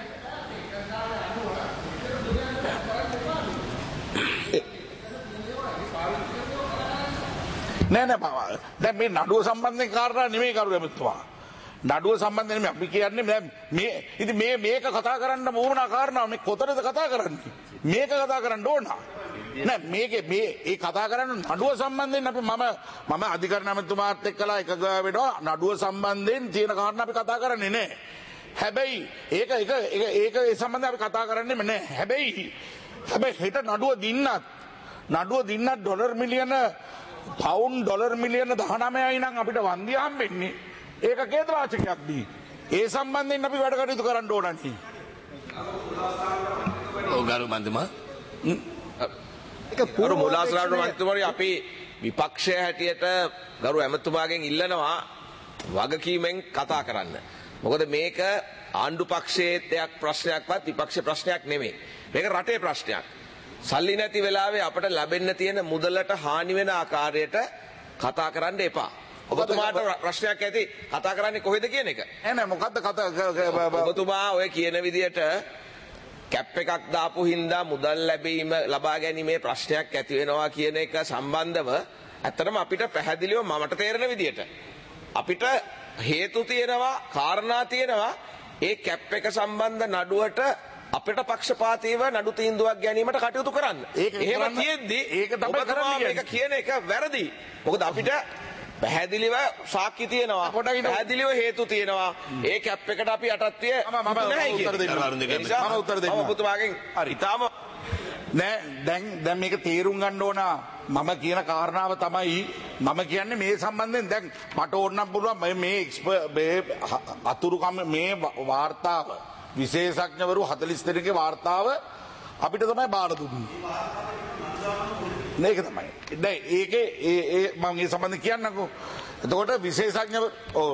නෑ නෑ දැන් මේ නඩුව සම්බන්ධයෙන් කාරණා නෙමෙයි කරු එමෙතුමා. නඩුව සම්බන්ධයෙන් නෙමෙයි අපි කියන්නේ මේ ඉතින් මේ මේක කතා කරන්න ඕන කාරණා මේ කොතනද කතා කරන්නේ? මේක කතා කරන්න ඕන. නෑ මේකේ මේ ඒ කතා කරන්න නඩුව සම්බන්ධයෙන් අපි මම මම අධිකරණ ඇමතුමාත් එක්කලා එකග වෙනවා නඩුව සම්බන්ධයෙන් තියෙන කාරණා අපි කතා කරන්නේ නෑ. හැබැයි ඒක ඒක ඒක ඒ සම්බන්ධයෙන් අපි කතා කරන්නේ නෑ. හැබැයි හැබැයි හෙට නඩුව දින්නත් නඩුව දින්නත් ඩොලර් මිලියන පවුන් ඩොලර් මිලියන දහනවයයි නම් අපිට වන්දිය හම්බෙන්නේ. ඒක කේන්ද්‍රාචකයක් දී. ඒ සම්බන්ධයෙන් අපි වැඩ කටයුතු කරන්න ඕනන්නේ. ඔව් ගරු මන්ත්‍රීතුමා. ගරු මුලාස්ලාට මන්ත්‍රීතුමානි අපි විපක්ෂය හැටියට ගරු ඇමතුමාගෙන් ඉල්ලනවා වගකීමෙන් කතා කරන්න. මොකද මේක ආණ්ඩු පක්ෂයේ දෙයක් ප්‍රශ්නයක්වත් විපක්ෂ ප්‍රශ්නයක් නෙමෙයි. මේක රටේ ප්‍රශ්නයක්. සල්ලි නැති වෙලාවේ අපට ලැබෙන්න තියෙන මුදලට හානි වෙන ආකාරයට කතා කරන්න එපා. ඔබතුමාට ප්‍රශ්නයක් ඇති කතා කරන්නේ කොහෙද කියන එක. නෑ නෑ මොකද්ද කතා ඔබතුමා ඔය කියන විදියට කැප් එකක් දාපු හින්දා මුදල් ලැබීම ලබා ගැනීමේ ප්‍රශ්නයක් ඇති වෙනවා කියන එක සම්බන්ධව ඇත්තටම අපිට පැහැදිලිව මමට තේරෙන විදියට අපිට හේතු තියෙනවා කාරණා තියෙනවා ඒ කැප් එක සම්බන්ධ නඩුවට අපිට පක්ෂපාතීව නඩු තීන්දුවක් ගැනීමට කටයුතු කරන්න. එහෙම තියෙද්දි ඒක තමයි කරන්නේ. මේක කියන එක වැරදි. මොකද අපිට පැහැදිලිව සාක්ෂි තියෙනවා. පැහැදිලිව හේතු තියෙනවා. ඒ කැප් එකට අපි යටත් විය නැහැ කියන්නේ. මම උත්තර දෙන්නම්. මම පුතුමාගෙන් ඊටාම නෑ දැන් දැන් මේක තේරුම් ගන්න ඕන මම කියන කාරණාව තමයි මම කියන්නේ මේ සම්බන්ධයෙන් දැන් මට ඕනනම් පුළුවන් මේ මේ අතුරුකම මේ වාර්තාව විශේෂඥවරු හතළිස් දෙනෙක්ගේ වාර්තාව අපිට තමයි බාර දුන්නේ. මේක තමයි. දැන් ඒකේ ඒ ඒ මම මේ සම්බන්ධයෙන් කියන්නකෝ. එතකොට විශේෂඥවරු ඔව්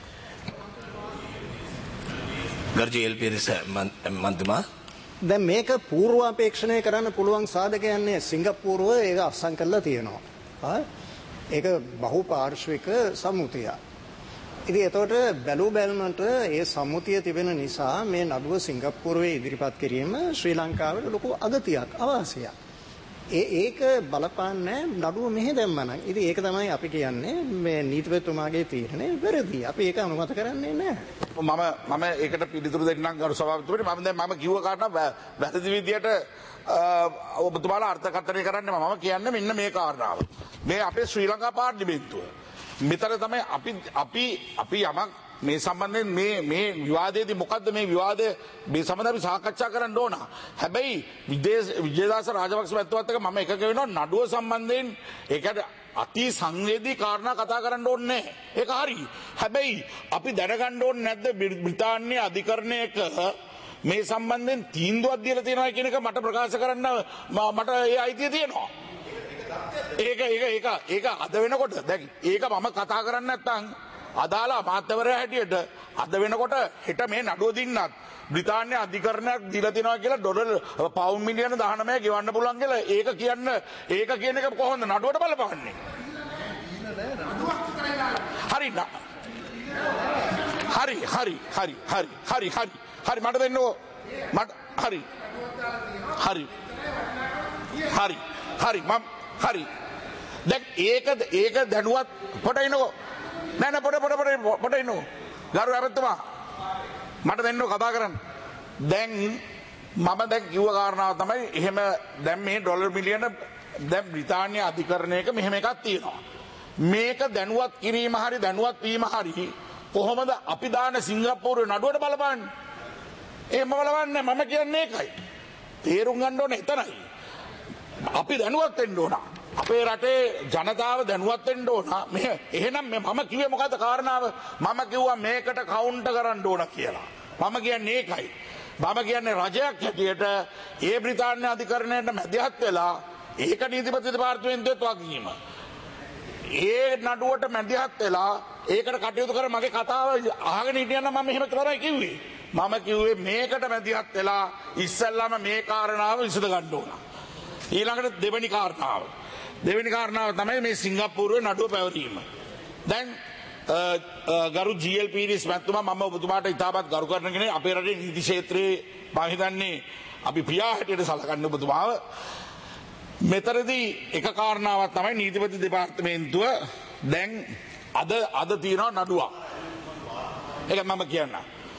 ගර්ජීල් පිරිස මන්ත්‍රීතුමා දැන් මේක පූර්වාපේක්ෂණය කරන්න පුළුවන් සාධකයන්නේ සිංගප්පූරුව ඒක අත්සන් කරලා තියෙනවා. ඒක බහුපාර්ශ්වික සම්මුතියක්. ඉතින් එතකොට බැලු බැලමට ඒ සම්මුතිය තිබෙන නිසා මේ නඩුව සිංගප්පූරුවේ ඉදිරිපත් කිරීම ශ්‍රී ලංකාවට ලොකු අගතියක් අවාසියක්. ඒ ඒක බලපාන්නේ නඩුව මෙහෙ දැම්මනම්. ඉතින් ඒක තමයි අපි කියන්නේ මේ නීතිපතිතුමාගේ තීරණය වැරදි. අපි ඒක අනුමත කරන්නේ නැහැ. මම මම ඒකට පිළිතුරු දෙන්නම් ගරු සභාපතිතුමනි. මම දැන් මම කිව්ව කාරණා වැරදි විදියට ඔබතුමාලා අර්ථකථනය කරන්නේ මම කියන්නේ මෙන්න මේ කාරණාව. මේ අපේ ශ්‍රී ලංකා පාර්ලිමේන්තුව. මෙතන තමයි අපි අපි අපි යමක් මේ සම්බන්ධයෙන් මේ මේ විවාදයේදී මොකද්ද මේ විවාදය මේ සම්බන්ධව අපි සාකච්ඡා කරන්න ඕන. හැබැයි විදේශ විජේදාස රාජපක්ෂ මැතිතුමාත් එක්ක මම එකක වෙනවා නඩුව සම්බන්ධයෙන් ඒකට අති සංවේදී කාරණා කතා කරන්න ඕනේ. ඒක හරි. හැබැයි අපි දැනගන්න ඕනේ නැද්ද බ්‍රිතාන්‍ය අධිකරණයක මේ සම්බන්ධයෙන් තීන්දුවක් දීලා තියෙනවා කියන එක මට ප්‍රකාශ කරන්න මට ඒ අයිතිය තියෙනවා. ඒක ඒක ඒක ඒක අද වෙනකොට දැන් ඒක මම කතා කරන්නේ නැත්නම් අදාළ අමාත්‍යවරයා හැටියට අද වෙනකොට හෙට මේ නඩුව දින්නත් බ්‍රිතාන්‍ය අධිකරණයක් දීලා තියෙනවා කියලා ඩොලර් පවුන් මිලියන දහනවය ගෙවන්න පුළුවන් කියලා ඒක කියන්න ඒක කියන එක කොහොමද නඩුවට බලපාන්නේ? හරි හරි හරි හරි හරි හරි හරි හරි මට දෙන්නකෝ මට හරි හරි හරි හරි මම හරි දැන් ඒක ඒක දැනුවත් පොඩ ඉන්නකෝ නෑ නෑ පොඩ පොඩ පොඩ පොඩ ඉන්නකෝ ගරු ඇමතුමා මට දෙන්නකෝ කතා කරන්න දැන් මම දැන් කිව්ව කාරණාව තමයි එහෙම දැන් මේ ඩොලර් මිලියන දැන් බ්‍රිතාන්‍ය අධිකරණයක මෙහෙම එකක් තියෙනවා. මේක දැනුවත් කිරීම හරි දැනුවත් වීම හරි කොහොමද අපි දාන සිංගප්පූරුවේ නඩුවට බලපාන්නේ? එහෙම බලවන්නේ මම කියන්නේ ඒකයි. තේරුම් ගන්න ඕනේ එතනයි. අපි දැනුවත් වෙන්න ඕන. අපේ රටේ ජනතාව දැනුවත් වෙන්න ඕන. මේ එහෙනම් මම කිව්වේ මොකද්ද කාරණාව? මම කිව්වා මේකට කවුන්ටර් කරන්න ඕන කියලා. මම කියන්නේ ඒකයි. මම කියන්නේ රජයක් හැටියට ඒ බ්‍රිතාන්‍ය අධිකරණයට මැදිහත් වෙලා ඒක නීතිපති දෙපාර්තමේන්තුවත් වගකීම. ඒ නඩුවට මැදිහත් වෙලා ඒකට කටයුතු කර මගේ කතාව අහගෙන හිටියනම් මම එහෙම තමයි කිව්වේ. මම කිව්වේ මේකට මැදිහත් වෙලා ඉස්සල්ලාම මේ කාරණාව විසඳ ගන්න ඕන. ඊළඟට දෙවෙනි කාරණාව. දෙවෙනි කාරණාව තමයි මේ සිංගප්පූරුවේ නඩුව පැවරීම. දැන් ගරු ජී.එල්. පීරිස් මැතිතුමා මම ඔබතුමාට ඉතාමත් ගරු කරන කෙනෙක්. අපේ රටේ නීති ක්ෂේත්‍රයේ මම හිතන්නේ අපි ප්‍රියා හැටියට සලකන්නේ ඔබතුමාව. මෙතරදී එක කාරණාවක් තමයි නීතිපති දෙපාර්තමේන්තුව දැන් අද අද තියෙනවා නඩුවක්. ඒක මම කියන්න.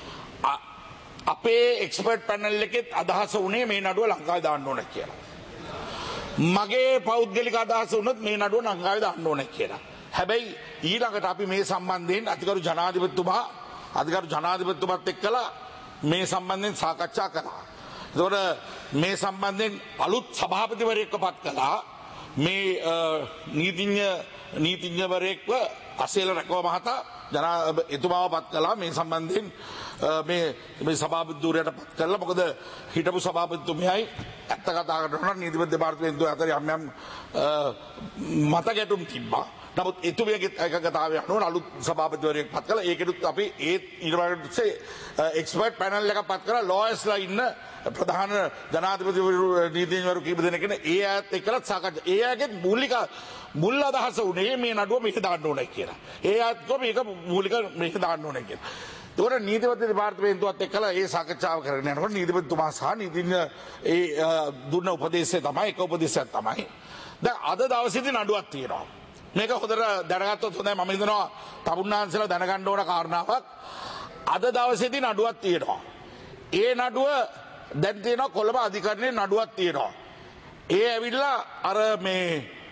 අපේ එක්ස්පර්ට් පැනල් එකෙත් අදහස වුණේ මේ නඩුව ලංකාවේ දාන්න ඕන කියලා. මගේ පෞද්ගලික අදහස වුණොත් මේ නඩුව ලංකාවේ දාන්න ඕන කියලා. හැබැයි ඊළඟට අපි මේ සම්බන්ධයෙන් අධිකරු ජනාධිපතිතුමා අධිකරු ජනාධිපතිතුමත් එක්කලා මේ සම්බන්ධයෙන් සාකච්ඡා කළා. ඒතකොට මේ සම්බන්ධයෙන් අලුත් සභාපතිවරයෙක්ව පත් කළා. මේ නීතිඥ නීතිඥවරයෙක්ව අසේල රැකව මහතා ජනා එතුමාව පත් කළා මේ සම්බන්ධයෙන් මේ මේ සභාපතිවරයාට පත් කළා. මොකද හිටපු සභාපතිතුමියයි ඇත්ත කතා කරනවා නීතිපති දෙපාර්තමේන්තුව අතර යම් යම් මත ගැටුම් තිබ්බා. නමුත් එතුමියගේ එකගතාවය අනුව අලුත් සභාපතිවරයෙක් පත් කළා. ඒකෙනුත් අපි ඒ ඊළඟට එක්ස්පර්ට් පැනල් එකක් පත් කරලා ලෝයර්ස්ලා ඉන්න ප්‍රධාන ජනාධිපතිවරු නීතිඥවරු කීප දෙනෙක් ඉන්න ඒ අයත් එක්කලා සාකච්ඡා. ඒ අයගේ මූලික මුල් අදහස උනේ මේ නඩුව මේක දාන්න ඕනේ කියලා. ඒ අයත් කො මේක මූලික මේක දාන්න ඕනේ කියලා. ඒකට නීතිපති දෙපාර්තමේන්තුවත් එක්කලා ඒ සාකච්ඡාව කරගෙන යනකොට නීතිපතිතුමා සහ නීතිඥ ඒ දුන්න උපදේශය තමයි එක උපදේශයක් තමයි. දැන් අද දවසේදී නඩුවක් තියෙනවා. මේක හොඳට දැනගත්තොත් හොඳයි. මම හිතනවා තමුන්නාන්සලා දැනගන්න ඕන කාරණාවක්. අද දවසේදී නඩුවක් තියෙනවා. ඒ නඩුව දැන් තියෙනවා කොළඹ අධිකරණයේ නඩුවක් තියෙනවා. ඒ ඇවිල්ලා අර මේ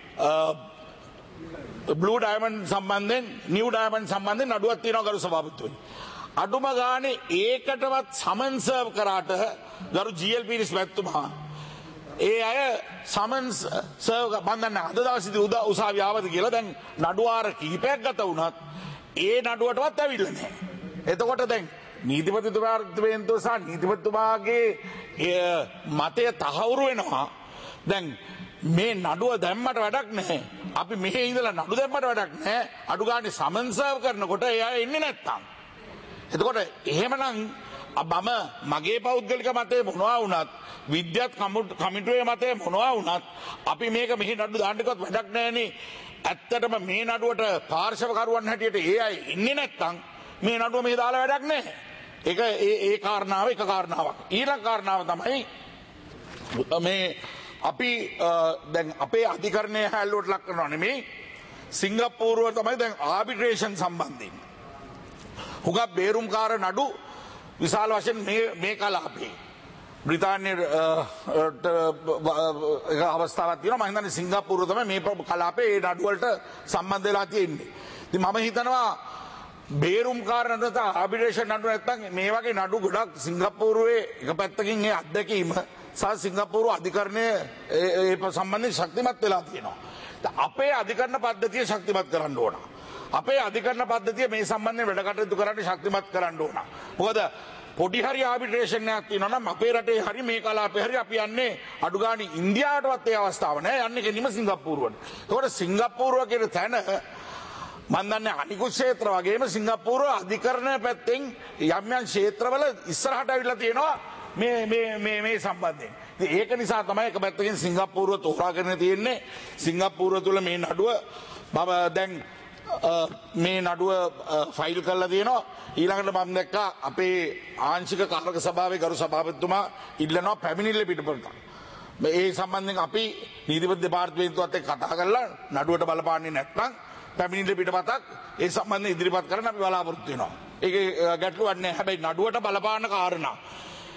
බ්ලූ ඩයමන්ඩ් සම්බන්ධයෙන් නිව් ඩයමන්ඩ් සම්බන්ධයෙන් නඩුවක් තියෙනවා ගරු සභාපතිතුමනි. අඩුම ගානේ ඒකටවත් සමන් සර්ව් කරාට ගරු ජී.එල්. පීරිස් මැතිතුමා ඒ අය සමන්ස් සර්ව් බන්දන්න අද දවසේදී උදා උසාවි ආවද කියලා දැන් නඩුවාර කීපයක් ගත වුණත් ඒ නඩුවටවත් ඇවිල්ලා නැහැ. එතකොට දැන් නීතිපති දෙපාර්තමේන්තුව සහ නීතිපතිතුමාගේ මතය තහවුරු වෙනවා. දැන් මේ නඩුව දැම්මට වැඩක් නැහැ. අපි මෙහෙ ඉඳලා නඩු දැම්මට වැඩක් නැහැ. අඩු ගානේ සමන් සර්ව් කරනකොට ඒ අය එන්නේ නැත්තම්. එතකොට එහෙමනම් මම මගේ පෞද්ගලික මතය මොනවා වුණත් විද්‍යාත් කමිටුවේ මතය මොනවා වුණත් අපි මේක මෙහි නඩු දාන්නකොත් වැඩක් නැහැනේ. ඇත්තටම මේ නඩුවට පාර්ශවකරුවන් හැටියට ඒ අය ඉන්නේ නැත්තම් මේ නඩුව මෙහි දාලා වැඩක් නැහැ. ඒක ඒ ඒ කාරණාව එක කාරණාවක්. ඊළඟ කාරණාව තමයි මේ අපි දැන් අපේ අධිකරණයේ හැල්ලුවට ලක් කරනවා නෙමෙයි සිංගප්පූරුව තමයි දැන් ආබිට්‍රේෂන් සම්බන්ධයෙන් හුඟක් බේරුම්කාර නඩු විශාල වශයෙන් මේ මේ කලාපේ බ්‍රිතාන්‍යයේ අවස්ථාවක් තියෙනවා. මම හිතන්නේ සිංගප්පූරුව තමයි මේ කලාපේ ඒ නඩු වලට සම්බන්ධ වෙලා තියෙන්නේ. ඉතින් මම හිතනවා බේරුම්කාර නඩුවට ආබිට්‍රේෂන් නඩු නැත්තම් මේ වගේ නඩු ගොඩක් සිංගප්පූරුවේ එක පැත්තකින් ඒ අත්දැකීම සහ සිංගප්පූරු අධිකරණය ඒ සම්බන්ධයෙන් ශක්තිමත් වෙලා තියෙනවා. අපේ අධිකරණ පද්ධතිය ශක්තිමත් කරන්න ඕන. අපේ අධිකරණ පද්ධතිය මේ සම්බන්ධයෙන් වැඩ කටයුතු කරන්න ශක්තිමත් කරන්න ඕන. මොකද පොඩි හරි ආබිට්‍රේෂන් එකක් තියෙනවා නම් අපේ රටේ හරි මේ කලාපේ හරි අපි යන්නේ අඩු ගානේ ඉන්දියාවටවත් ඒ අවස්ථාව නැහැ. යන්නේ කෙලිම සිංගප්පූරුවට. ඒකට සිංගප්පූරුව කියන තැන මම දන්නේ අනිකුත් ක්ෂේත්‍ර වගේම සිංගප්පූරුව අධිකරණ පැත්තෙන් යම් යම් ක්ෂේත්‍රවල ඉස්සරහට අවිලා තියෙනවා මේ මේ මේ මේ සම්බන්ධයෙන්. ඉතින් ඒක නිසා තමයි එක පැත්තකින් සිංගප්පූරුව තෝරාගෙන තියෙන්නේ. සිංගප්පූරුව තුල මේ නඩුව මම දැන් මේ නඩුව ෆයිල් කරලා තියෙනවා. ඊළඟට මම දැක්කා අපේ ආංශික කාරක සභාවේ ගරු සභාපතිතුමා ඉල්ලනවා පැමිණිල්ල පිටපතක්. මේ සම්බන්ධයෙන් අපි නීතිපති දෙපාර්තමේන්තුවත් එක්ක කතා කරලා නඩුවට බලපාන්නේ නැත්නම් පැමිණිල්ල පිටපතක් ඒ සම්බන්ධයෙන් ඉදිරිපත් කරන්න අපි බලාපොරොත්තු වෙනවා. ඒකේ ගැටලුවක් නැහැ. හැබැයි නඩුවට බලපාන කාරණා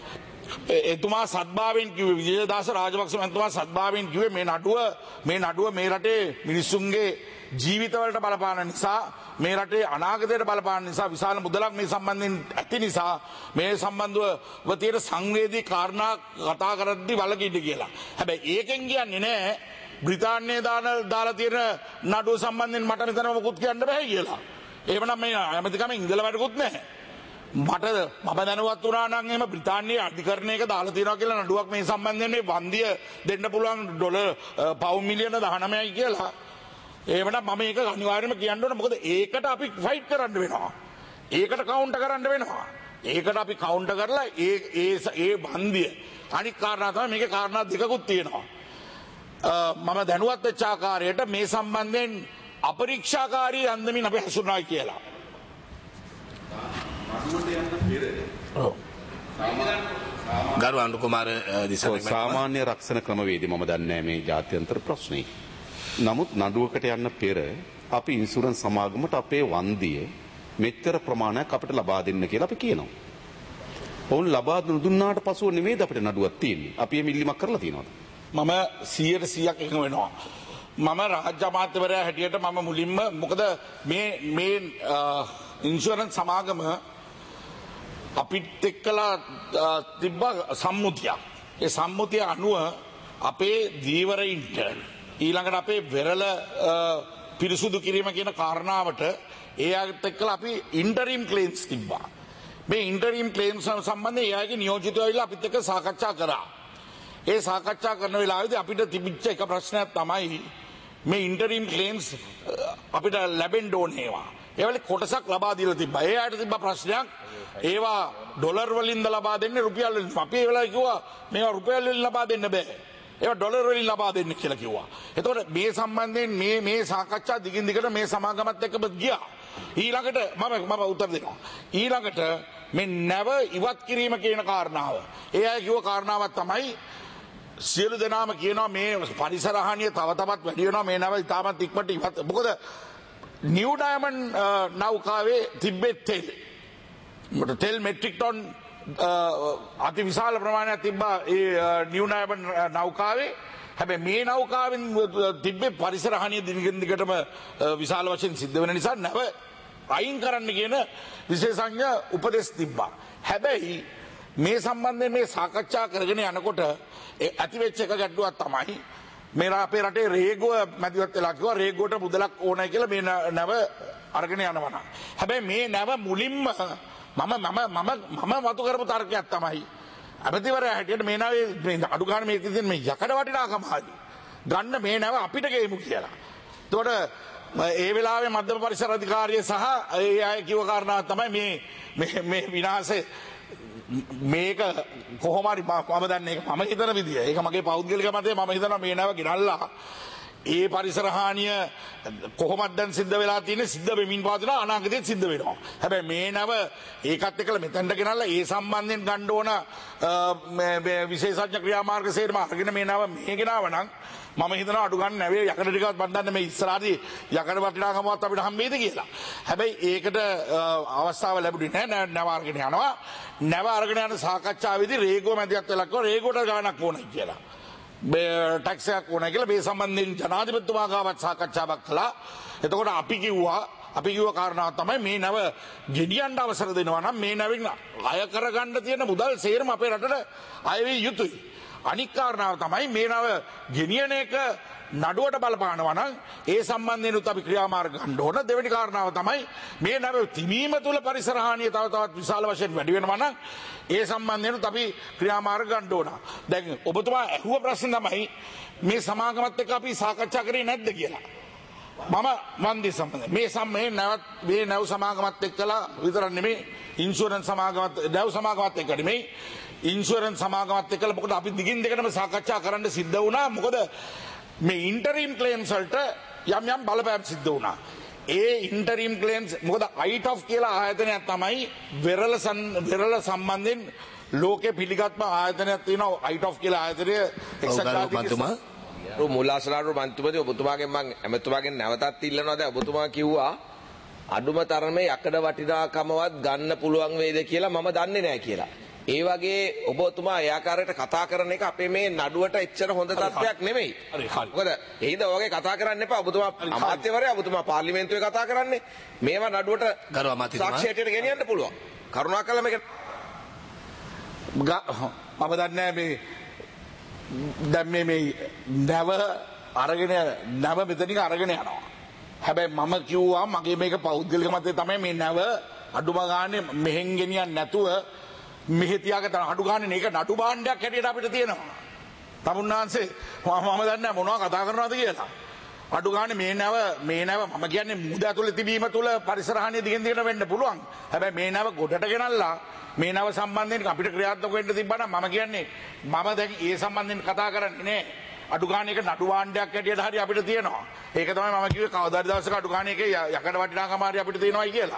එතුමා සත්භාවයෙන් කිව්වේ විජයදාස රාජපක්ෂ මහත්මයා සත්භාවයෙන් කිව්වේ මේ නඩුව මේ නඩුව මේ රටේ මිනිස්සුන්ගේ ජීවිතවලට බලපාන නිසා මේ රටේ අනාගතයට බලපාන නිසා විශාල මුදලක් මේ සම්බන්ධයෙන් ඇති නිසා මේ සම්බන්ධව තියෙන සංවේදී කාරණා කතා කරද්දී වලකින්න කියලා. හැබැයි ඒකෙන් කියන්නේ නෑ බ්‍රිතාන්‍යයේ දාන දාලා තියෙන නඩුව සම්බන්ධයෙන් මට මෙතන මොකුත් කියන්න බෑ කියලා. එහෙමනම් මේ ඇමතිකමෙන් ඉඳලා වැඩකුත් නැහැ. මට මම දැනුවත් වුණා නම් එහෙම බ්‍රිතාන්‍යයේ අධිකරණයක දාලා තියෙනවා කියලා නඩුවක් මේ සම්බන්ධයෙන් මේ වන්දිය දෙන්න පුළුවන් ඩොලර් පවුම් මිලියන දහනවයයි කියලා. එහෙමනම් මම ඒක අනිවාර්යයෙන්ම කියන්න ඕන. මොකද ඒකට අපි ෆයිට් කරන්න වෙනවා. ඒකට කවුන්ටර් කරන්න වෙනවා. ඒකට අපි කවුන්ටර් කරලා ඒ ඒ ඒ වන්දිය අනික් කාරණා තමයි මේකේ කාරණා දෙකකුත් තියෙනවා. මම දැනුවත් වෙච්ච ආකාරයට මේ සම්බන්ධයෙන් අපරීක්ෂාකාරී අන්දමින් අපි හසුරුවනවා කියලා. ගරු අනුර කුමාර දිසානායක සාමාන්‍ය රක්ෂණ ක්‍රමවේදී මම දන්නේ මේ ජාත්‍යන්තර ප්‍රශ්නේ. නමුත් නඩුවකට යන්න පෙර අපි ඉන්ෂුරන්ස් සමාගමට අපේ වන්දිය මෙච්චර ප්‍රමාණයක් අපිට ලබා දෙන්න කියලා අපි කියනවා. ඔවුන් ලබා දුන්නාට පසුව නෙමෙයිද අපිට නඩුවක් තියෙන්නේ. අපි මේ මිල්ලිමක් කරලා තියෙනවද? මම සියයට සියයක් එකඟ වෙනවා. මම රාජ්‍ය අමාත්‍යවරයා හැටියට මම මුලින්ම මොකද මේ මේ ඉන්ෂුරන්ස් සමාගම අපිත් එක්කලා තිබ්බ සම්මුතියක්. ඒ සම්මුතිය අනුව අපේ දීවරයින්ට ඊළඟට අපේ වෙරළ පිරිසුදු කිරීම කියන කාරණාවට ඒ අයත් එක්කලා අපි ඉන්ටරිම් ක්ලේම්ස් තිබ්බා. මේ ඉන්ටරිම් ක්ලේම්ස් සම්බන්ධයෙන් ඒ අයගේ නියෝජිතයෝ ඇවිල්ලා අපිත් එක්ක සාකච්ඡා කරා. ඒ සාකච්ඡා කරන වෙලාවේදී අපිට තිබිච්ච එක ප්‍රශ්නයක් තමයි මේ ඉන්ටරිම් ක්ලේම්ස් අපිට ලැබෙන්න ඕනේවා. ඒවල කොටසක් ලබා දීලා තිබ්බා. ඒ අයට තිබ්බ ප්‍රශ්නයක් ඒවා ඩොලර් වලින්ද ලබා දෙන්නේ රුපියල් වලින්. අපි ඒ වෙලාවේ කිව්වා මේවා රුපියල් වලින් ලබා දෙන්න බෑ. ඒවා ඩොලර් වලින් ලබා දෙන්න කියලා කිව්වා. එතකොට මේ සම්බන්ධයෙන් මේ මේ සාකච්ඡා දිගින් දිගට මේ සමාගමත් එක්කම ගියා. ඊළඟට මම මම උත්තර දෙනවා. ඊළඟට මේ නැව ඉවත් කිරීම කියන කාරණාව. ඒ අය කිව්ව කාරණාවක් තමයි සියලු දෙනාම කියනවා මේ පරිසර හානිය තව තවත් වැඩි වෙනවා මේ නැව ඉතාමත් ඉක්මනට ඉවත්. මොකද නිව් ඩයමන්ඩ් නෞකාවේ තිබෙත් තෙල්. මට තෙල් මෙට්‍රික් ටොන් අති විශාල ප්‍රමාණයක් තිබ්බා ඒ නිව් ඩයමන්ඩ් නෞකාවේ. හැබැයි මේ නෞකාවෙන් තිබ්බේ පරිසර හානිය දිගින් දිගටම විශාල වශයෙන් සිද්ධ වෙන නිසා නැව අයින් කරන්න කියන විශේෂඥ උපදෙස් තිබ්බා. හැබැයි මේ සම්බන්ධයෙන් මේ සාකච්ඡා කරගෙන යනකොට ඇතිවෙච්ච එක ගැටලුවක් තමයි මේ අපේ රටේ රේගුව මැදිහත් වෙලා කිව්වා රේගුවට මුදලක් ඕනයි කියලා මේ නැව අරගෙන යනවා නම්. හැබැයි මේ නැව මුලින්ම මම මම මම මම වතු කරපු තර්කයක් තමයි අමතිවරයා හැටියට මේ නැවේ මේ අඩු ගන්න මේක ඉතින් මේ යකඩ වටිනාකම ආදි ගන්න මේ නැව අපිට ගේමු කියලා. එතකොට ඒ වෙලාවේ මධ්‍යම පරිසර අධිකාරිය සහ ඒ අය කිව්ව කාරණා තමයි මේ මේ මේ විනාශය මේක කොහොම හරි මම දන්නේ ඒක මම හිතන විදිය. ඒක මගේ පෞද්ගලික මතය. මම හිතනවා මේ නැව ගෙනල්ලා ඒ පරිසර හානිය කොහොමද දැන් සිද්ධ වෙලා තියෙන්නේ සිද්ධ වෙමින් පවතිනවා අනාගතයේත් සිද්ධ වෙනවා. හැබැයි මේ නැව ඒකත් එක්කලා මෙතනට ගෙනල්ලා ඒ සම්බන්ධයෙන් ගන්න ඕන මේ විශේෂඥ ක්‍රියාමාර්ග සේරම අරගෙන මේ නැව මේ ගෙනාව නම් මම හිතනවා අඩු ගන්න නැවේ යකඩ ටිකවත් බඳන්න මේ ඉස්සරහදී යකඩ වටිනාකමවත් අපිට හම්බෙයිද කියලා. හැබැයි ඒකට අවස්ථාව ලැබුණේ නැහැ. නැව අරගෙන යනවා. නැව අරගෙන යන සාකච්ඡාවේදී රේගුව මැදිහත් වෙලා කිව්වා රේගුවට ගාණක් ඕනයි කියලා. ටැක්ස් එකක් ඕනයි කියලා මේ සම්බන්ධයෙන් ජනාධිපතිතුමා ගාවත් සාකච්ඡාවක් කළා. එතකොට අපි කිව්වා අපි කිව්ව කාරණාව තමයි මේ නැව ගෙනියන්න අවසර දෙනවා නම් මේ නැවින් අය කරගන්න තියෙන මුදල් සේරම අපේ රටට අය විය යුතුයි. අනික් කාරණාව තමයි මේ නැව ගෙනියන එක නඩුවට බලපානවා නම් ඒ සම්බන්ධයෙන් උත් අපි ක්‍රියාමාර්ග ගන්න ඕන. දෙවෙනි කාරණාව තමයි මේ නැව තිබීම තුළ පරිසර හානිය තව තවත් විශාල වශයෙන් වැඩි වෙනවා නම් ඒ සම්බන්ධයෙන් උත් අපි ක්‍රියාමාර්ග ගන්න ඕන. දැන් ඔබතුමා අහුව ප්‍රශ්න තමයි මේ සමාගමත් එක්ක අපි සාකච්ඡා කරේ නැද්ද කියලා. මම වන්දි සම්බන්ධයෙන් මේ සම්මේ නැවත් මේ නැව් සමාගමත් එක්කලා විතරක් නෙමෙයි ඉන්ෂුරන්ස් සමාගමත් නැව් සමාගමත් එක්ක නෙමෙයි ඉන්ෂුරන්ස් සමාගමත් එක්කලා මොකද අපි දිගින් දිගටම සාකච්ඡා කරන්න සිද්ධ වුණා. මොකද මේ ඉන්ටරිම් ක්ලේම්ස් වලට යම් යම් බලපෑම් සිද්ධ වුණා. ඒ ඉන්ටරිම් ක්ලේම්ස් මොකද අයිටොෆ් කියලා ආයතනයක් තමයි වෙරළ වෙරළ සම්බන්ධයෙන් ලෝකේ පිළිගත්ම ආයතනයක් තියෙනවා. අයිටොෆ් කියලා ආයතනය එක්සත් ජාතික මුල්ලාසලාරු මන්තුමති ඔබතුමාගෙන් මම ඇමතුමාගෙන් නැවතත් ඉල්ලනවා. දැන් ඔබතුමා කිව්වා අඩුම තරමේ යකඩ වටිනාකමවත් ගන්න පුළුවන් වේද කියලා මම දන්නේ නැහැ කියලා. ඒ වගේ ඔබතුමා ඒ ආකාරයට කතා කරන එක අපේ මේ නඩුවට එච්චර හොඳ තත්ත්වයක් නෙමෙයි. හරි හරි. මොකද එහිද ඔයගේ කතා කරන්න එපා. ඔබතුමා අමාත්‍යවරයා ඔබතුමා පාර්ලිමේන්තුවේ කතා කරන්නේ. මේවා නඩුවට ගරු අමාත්‍යතුමා සාක්ෂියට ගෙනියන්න පුළුවන්. කරුණාකරලා මේක මම දන්නේ මේ දැන් මේ මේ නැව අරගෙන නැව මෙතනින් අරගෙන යනවා. හැබැයි මම කිව්වා මගේ මේක පෞද්ගලික මතය තමයි මේ නැව අඩුම ගානේ මෙහෙන් ගෙනියන්න නැතුව මෙහෙ තියාගෙන අඩු ගානේ මේක නඩු භාණ්ඩයක් හැටියට අපිට තියෙනවා. තමුන්නාන්සේ මම දන්නේ මොනවා කතා කරනවද කියලා. අඩු ගානේ මේ නැව මේ නැව මම කියන්නේ මුද ඇතුලේ තිබීම තුල පරිසර හානිය දිගින් දිගට වෙන්න පුළුවන්. හැබැයි මේ නැව ගොඩට ගෙනල්ලා මේ නැව සම්බන්ධයෙන් අපිට ක්‍රියාත්මක වෙන්න තිබ්බනම් මම කියන්නේ මම දැන් ඒ සම්බන්ධයෙන් කතා කරන්නේ නෑ. අඩු ගානේ එක නඩු භාණ්ඩයක් හැටියට හරි අපිට තියෙනවා. ඒක තමයි මම කිව්වේ කවදාද දවසක අඩු ගානේ එකේ යකඩ වටිනාකම හරි අපිට තියෙනවායි කියලා.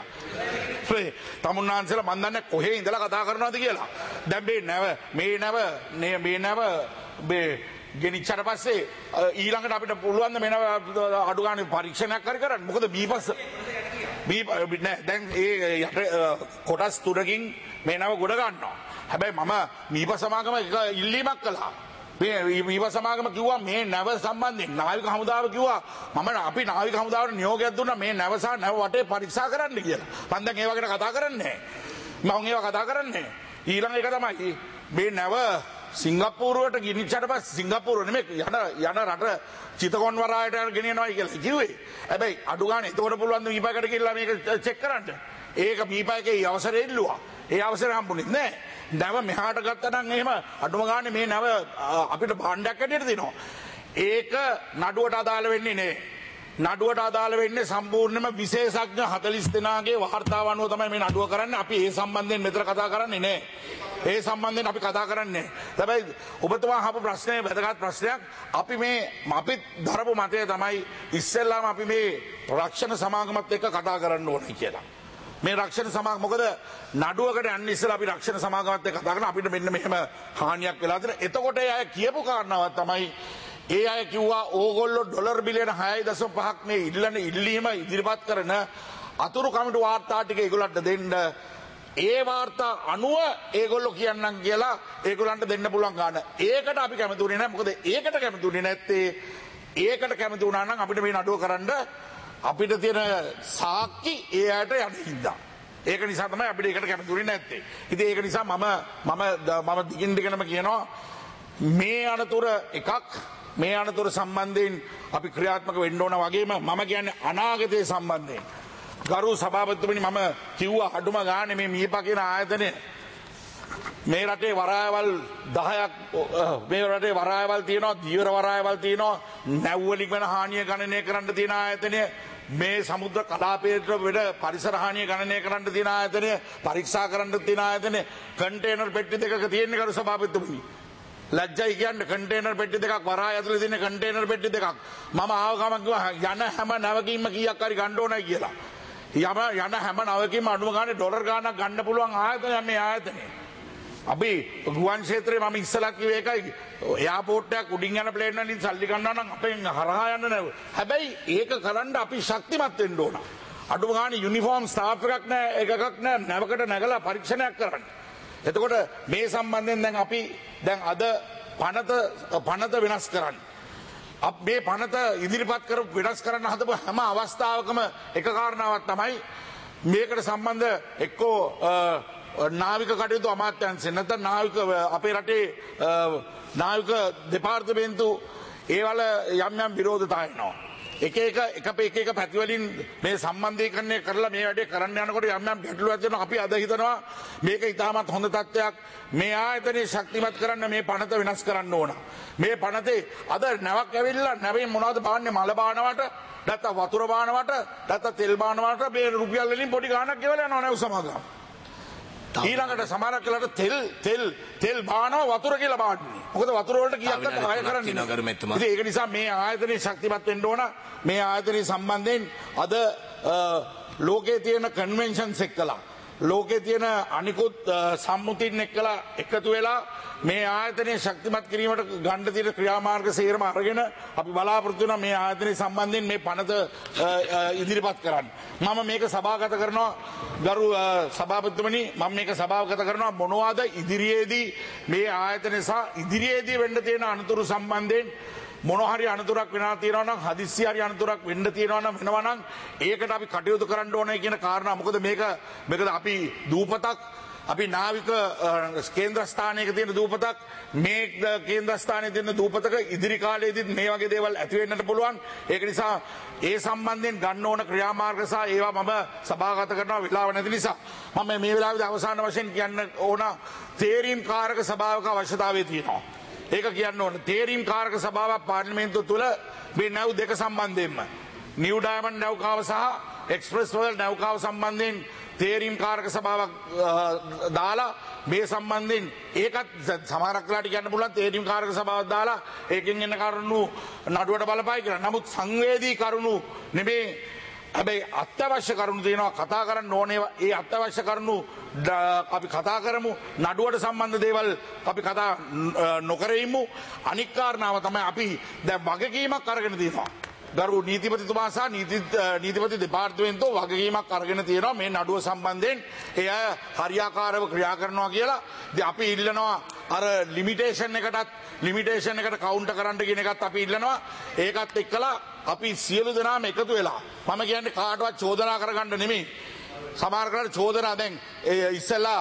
ඒ තමුන්නාන්සලා මන් දන්නේ කොහේ ඉඳලා කතා කරනවද කියලා. දැන් මේ නැව මේ නැව මේ නැව මේ ගෙනිච්චට පස්සේ ඊළඟට අපිට පුළුවන් ද මේනව අඩු ගානේ පරීක්ෂණයක් කර කරන්න. මොකද බීපස් බී නෑ දැන් ඒ යට කොටස් තුනකින් මේනව ගොඩ ගන්නවා. හැබැයි මම මීප සමාගම එක ඉල්ලීමක් කළා. මේ මීප සමාගම කිව්වා මේ නැව සම්බන්ධයෙන් නාවික හමුදාව කිව්වා මම අපි නාවික හමුදාවට නියෝගයක් දුන්නා මේ නැව සහ නැව වටේ පරීක්ෂා කරන්න කියලා. මම දැන් ඒ වගේ කතා කරන්නේ නෑ. මම ඒවා කතා කරන්නේ. ඊළඟ එක තමයි මේ නැව සිංගප්පූරුවට ගෙනිච්චට පස්සේ සිංගප්පූරුව නෙමෙයි යන යන රට චිතකොන් වරායට ගෙනියනවා කියලා කිව්වේ. හැබැයි අඩු ගානේ එතකොට පුළුවන් ද මීපයකට කියලා මේක චෙක් කරන්න. ඒක මීපයකේ අවසරය ඉල්ලුවා. ඒ අවසරය හම්බුනේ නැහැ. නැව මෙහාට ගත්තා නම් එහෙම අඩුම ගානේ මේ නැව අපිට භාණ්ඩයක් හැටියට දෙනවා. ඒක නඩුවට අදාළ වෙන්නේ නැහැ. නඩුවට අදාළ වෙන්නේ සම්පූර්ණයෙන්ම විශේෂඥ හතළිස් දෙනාගේ වාර්තාව අනුව තමයි මේ නඩුව කරන්නේ. අපි ඒ සම්බන්ධයෙන් මෙතන කතා කරන්නේ නැහැ. ඒ සම්බන්ධයෙන් අපි කතා කරන්නේ. හැබැයි ඔබතුමා අහපු ප්‍රශ්නේ වැදගත් ප්‍රශ්නයක්. අපි මේ අපි දරපු මතය තමයි ඉස්සෙල්ලාම අපි මේ රක්ෂණ සමාගමත් එක්ක කතා කරන්න ඕනේ කියලා. මේ රක්ෂණ සමාගම මොකද නඩුවකට යන්න ඉස්සෙල්ලා අපි රක්ෂණ සමාගමත් එක්ක කතා කරන අපිට මෙන්න මෙහෙම හානියක් වෙලා තියෙනවා. එතකොට ඒ අය කියපු කාරණාවක් තමයි ඒ අය කිව්වා ඕගොල්ලෝ ඩොලර් බිලියන හයයි දශම පහක් මේ ඉල්ලන ඉල්ලීම ඉදිරිපත් කරන අතුරු කමිටු වාර්තා ටික ඒගොල්ලන්ට දෙන්න. ඒ වාර්තා අනුව ඒගොල්ලෝ කියන්නම් කියලා ඒගොල්ලන්ට දෙන්න පුළුවන් ගන්න. ඒකට අපි කැමති උනේ නැහැ. මොකද ඒකට කැමති උනේ නැත්තේ ඒකට කැමති වුණා නම් අපිට මේ නඩුව කරන්න අපිට තියෙන සාක්ෂි ඒ අයට යන්න හින්දා. ඒක නිසා තමයි අපිට ඒකට කැමති උනේ නැත්තේ. ඉතින් ඒක නිසා මම මම මම දිගින් දිගටම කියනවා මේ අනතුර එකක් මේ අනතුර සම්බන්ධයෙන් අපි ක්‍රියාත්මක වෙන්න ඕන වගේම මම කියන්නේ අනාගතයේ සම්බන්ධයෙන් ගරු සභාපතිතුමනි මම කිව්වා අඩුම ගානේ මේ මීපා කියන ආයතනය මේ රටේ වරායවල් දහයක් මේ රටේ වරායවල් තියෙනවා දීවර වරායවල් තියෙනවා නැව්වලින් වෙන හානිය ගණනය කරන්න තියෙන ආයතනය මේ සමුද්‍ර කලාපයට වෙන පරිසර හානිය ගණනය කරන්න තියෙන ආයතනය පරීක්ෂා කරන්න තියෙන ආයතනය කන්ටේනර් පෙට්ටි දෙකක තියෙන ගරු සභාපතිතුමනි ලැජ්ජයි කියන්නේ කන්ටේනර් පෙට්ටි දෙකක් වරාය ඇතුලේ තියෙන කන්ටේනර් පෙට්ටි දෙකක් මම ආව ගමන් කිව්වා යන හැම නැවකින්ම කීයක් හරි ගන්න ඕනයි කියලා යම යන හැම නවකින්ම අඩුම ගානේ ඩොලර් ගාණක් ගන්න පුළුවන් ආයතනයක් මේ ආයතනය. අපි ගුවන් ක්ෂේත්‍රයේ මම ඉස්සලා කිව්වේ ඒකයි එයාපෝට් එකක් උඩින් යන ප්ලේන් වලින් සල්ලි ගන්නවා නම් අපෙන් හරහා යන්න නෑ. හැබැයි ඒක කරන්න අපි ශක්තිමත් වෙන්න ඕන. අඩුම ගානේ යුනිෆෝම් ස්ටාෆ් එකක් නෑ එකක් නෑ නැවකට නැගලා පරීක්ෂණයක් කරන්න. එතකොට මේ සම්බන්ධයෙන් දැන් අපි දැන් අද පනත පනත වෙනස් කරන්න. අප මේ පනත ඉදිරිපත් කර වෙනස් කරන්න හදපු හැම අවස්ථාවකම එක කාරණාවක් තමයි මේකට සම්බන්ධ එක්කෝ නාවික කටයුතු අමාත්‍යංශය නැත්නම් නාවික අපේ රටේ නාවික දෙපාර්තමේන්තු ඒවල යම් යම් විරෝධතා එනවා. එක එක එක එක එක පැතිවලින් මේ සම්බන්ධීකරණය කරලා මේ වැඩේ කරන්න යනකොට යම් යම් ගැටලු ඇති වෙනවා. අපි අද හිතනවා මේක ඉතාමත් හොඳ තත්ත්වයක්. මේ ආයතනයේ ශක්තිමත් කරන්න මේ පනත වෙනස් කරන්න ඕන. මේ පනතේ අද නැවක් ඇවිල්ලා නැවෙන් මොනවද බාන්නේ මල බානවට නැත්නම් වතුර බානවට නැත්නම් තෙල් බානවට මේ රුපියල් වලින් පොඩි ගාණක් ගෙවලා යනවා නැව් සමාගම. ඊළඟට සමහරක් වෙලාවට තෙල් තෙල් තෙල් බානවා වතුර කියලා බාන්නේ. මොකද වතුර වලට කීයක්වත් ආය කරන්නේ නැහැ. ඉතින් ඒක නිසා මේ ආයතනයේ ශක්තිමත් වෙන්න ඕන. මේ ආයතනයේ සම්බන්ධයෙන් අද ලෝකයේ තියෙන කන්වෙන්ෂන්ස් එක්කලා ලෝකේ තියෙන අනිකුත් සම්මුතින් එක්කලා එකතු වෙලා මේ ආයතනය ශක්තිමත් කිරීමට ගන්න තියෙන ක්‍රියාමාර්ග සේරම අරගෙන අපි බලාපොරොත්තු වෙනවා මේ ආයතනය සම්බන්ධයෙන් මේ පනත ඉදිරිපත් කරන්න. මම මේක සභාගත කරනවා ගරු සභාපතිතුමනි මම මේක සභාගත කරනවා මොනවාද ඉදිරියේදී මේ ආයතනය සහ ඉදිරියේදී වෙන්න තියෙන අනතුරු සම්බන්ධයෙන් මොන හරි අනතුරක් වෙනවා තියෙනවා නම් හදිස්සි හරි අනතුරක් වෙන්න තියෙනවා නම් වෙනවා නම් ඒකට අපි කටයුතු කරන්න ඕනේ කියන කාරණා. මොකද මේක මේකද අපි දූපතක් අපි නාවික කේන්ද්‍ර ස්ථානයක තියෙන දූපතක් මේ කේන්ද්‍ර ස්ථානයේ තියෙන දූපතක ඉදිරි කාලයේදීත් මේ වගේ දේවල් ඇති වෙන්නට පුළුවන්. ඒක නිසා ඒ සම්බන්ධයෙන් ගන්න ඕන ක්‍රියාමාර්ග සහ ඒවා මම සභාගත කරනවා වෙලාව නැති නිසා මම මේ වෙලාවේදී අවසාන වශයෙන් කියන්න ඕන තේරීම් කාරක සභාවක අවශ්‍යතාවය තියෙනවා. ඒක කියන්න ඕන තේරීම් කාරක සභාවක් පාර්ලිමේන්තුව තුළ මේ නැව් දෙක සම්බන්ධයෙන්ම නිව් ඩයමන්ඩ් නෞකාව සහ එක්ස්ප්‍රස් වර්ල්ඩ් නෞකාව සම්බන්ධයෙන් තේරීම් කාරක සභාවක් දාලා මේ සම්බන්ධයෙන් ඒකත් සමහරක් වෙලාවට කියන්න පුළුවන් තේරීම් කාරක සභාවක් දාලා ඒකෙන් එන කරුණු නඩුවට බලපයි කියලා. නමුත් සංවේදී කරුණු නෙමේ හැබැයි අත්‍යවශ්‍ය කරුණු තියෙනවා කතා කරන්න ඕනේ. ඒ අත්‍යවශ්‍ය කරුණු අපි කතා කරමු. නඩුවට සම්බන්ධ දේවල් අපි කතා නොකර ඉමු. අනික් කාරණාව තමයි අපි දැන් වගකීමක් අරගෙන තියෙනවා. ගරු නීතිපතිතුමා සහ නීතිපති දෙපාර්තමේන්තුව වගකීමක් අරගෙන තියෙනවා මේ නඩුව සම්බන්ධයෙන් එය හරියාකාරව ක්‍රියා කරනවා කියලා. ඉතින් අපි ඉල්ලනවා අර ලිමිටේෂන් එකටත් ලිමිටේෂන් එකට කවුන්ටර් කරන්න කියන එකත් අපි ඉල්ලනවා. ඒකත් එක්කලා අපි සියලු දෙනාම එකතු වෙලා මම කියන්නේ කාටවත් චෝදනා කරගන්න නෙමෙයි. සමහර කරලා චෝදනා දැන් ඉස්සෙල්ලා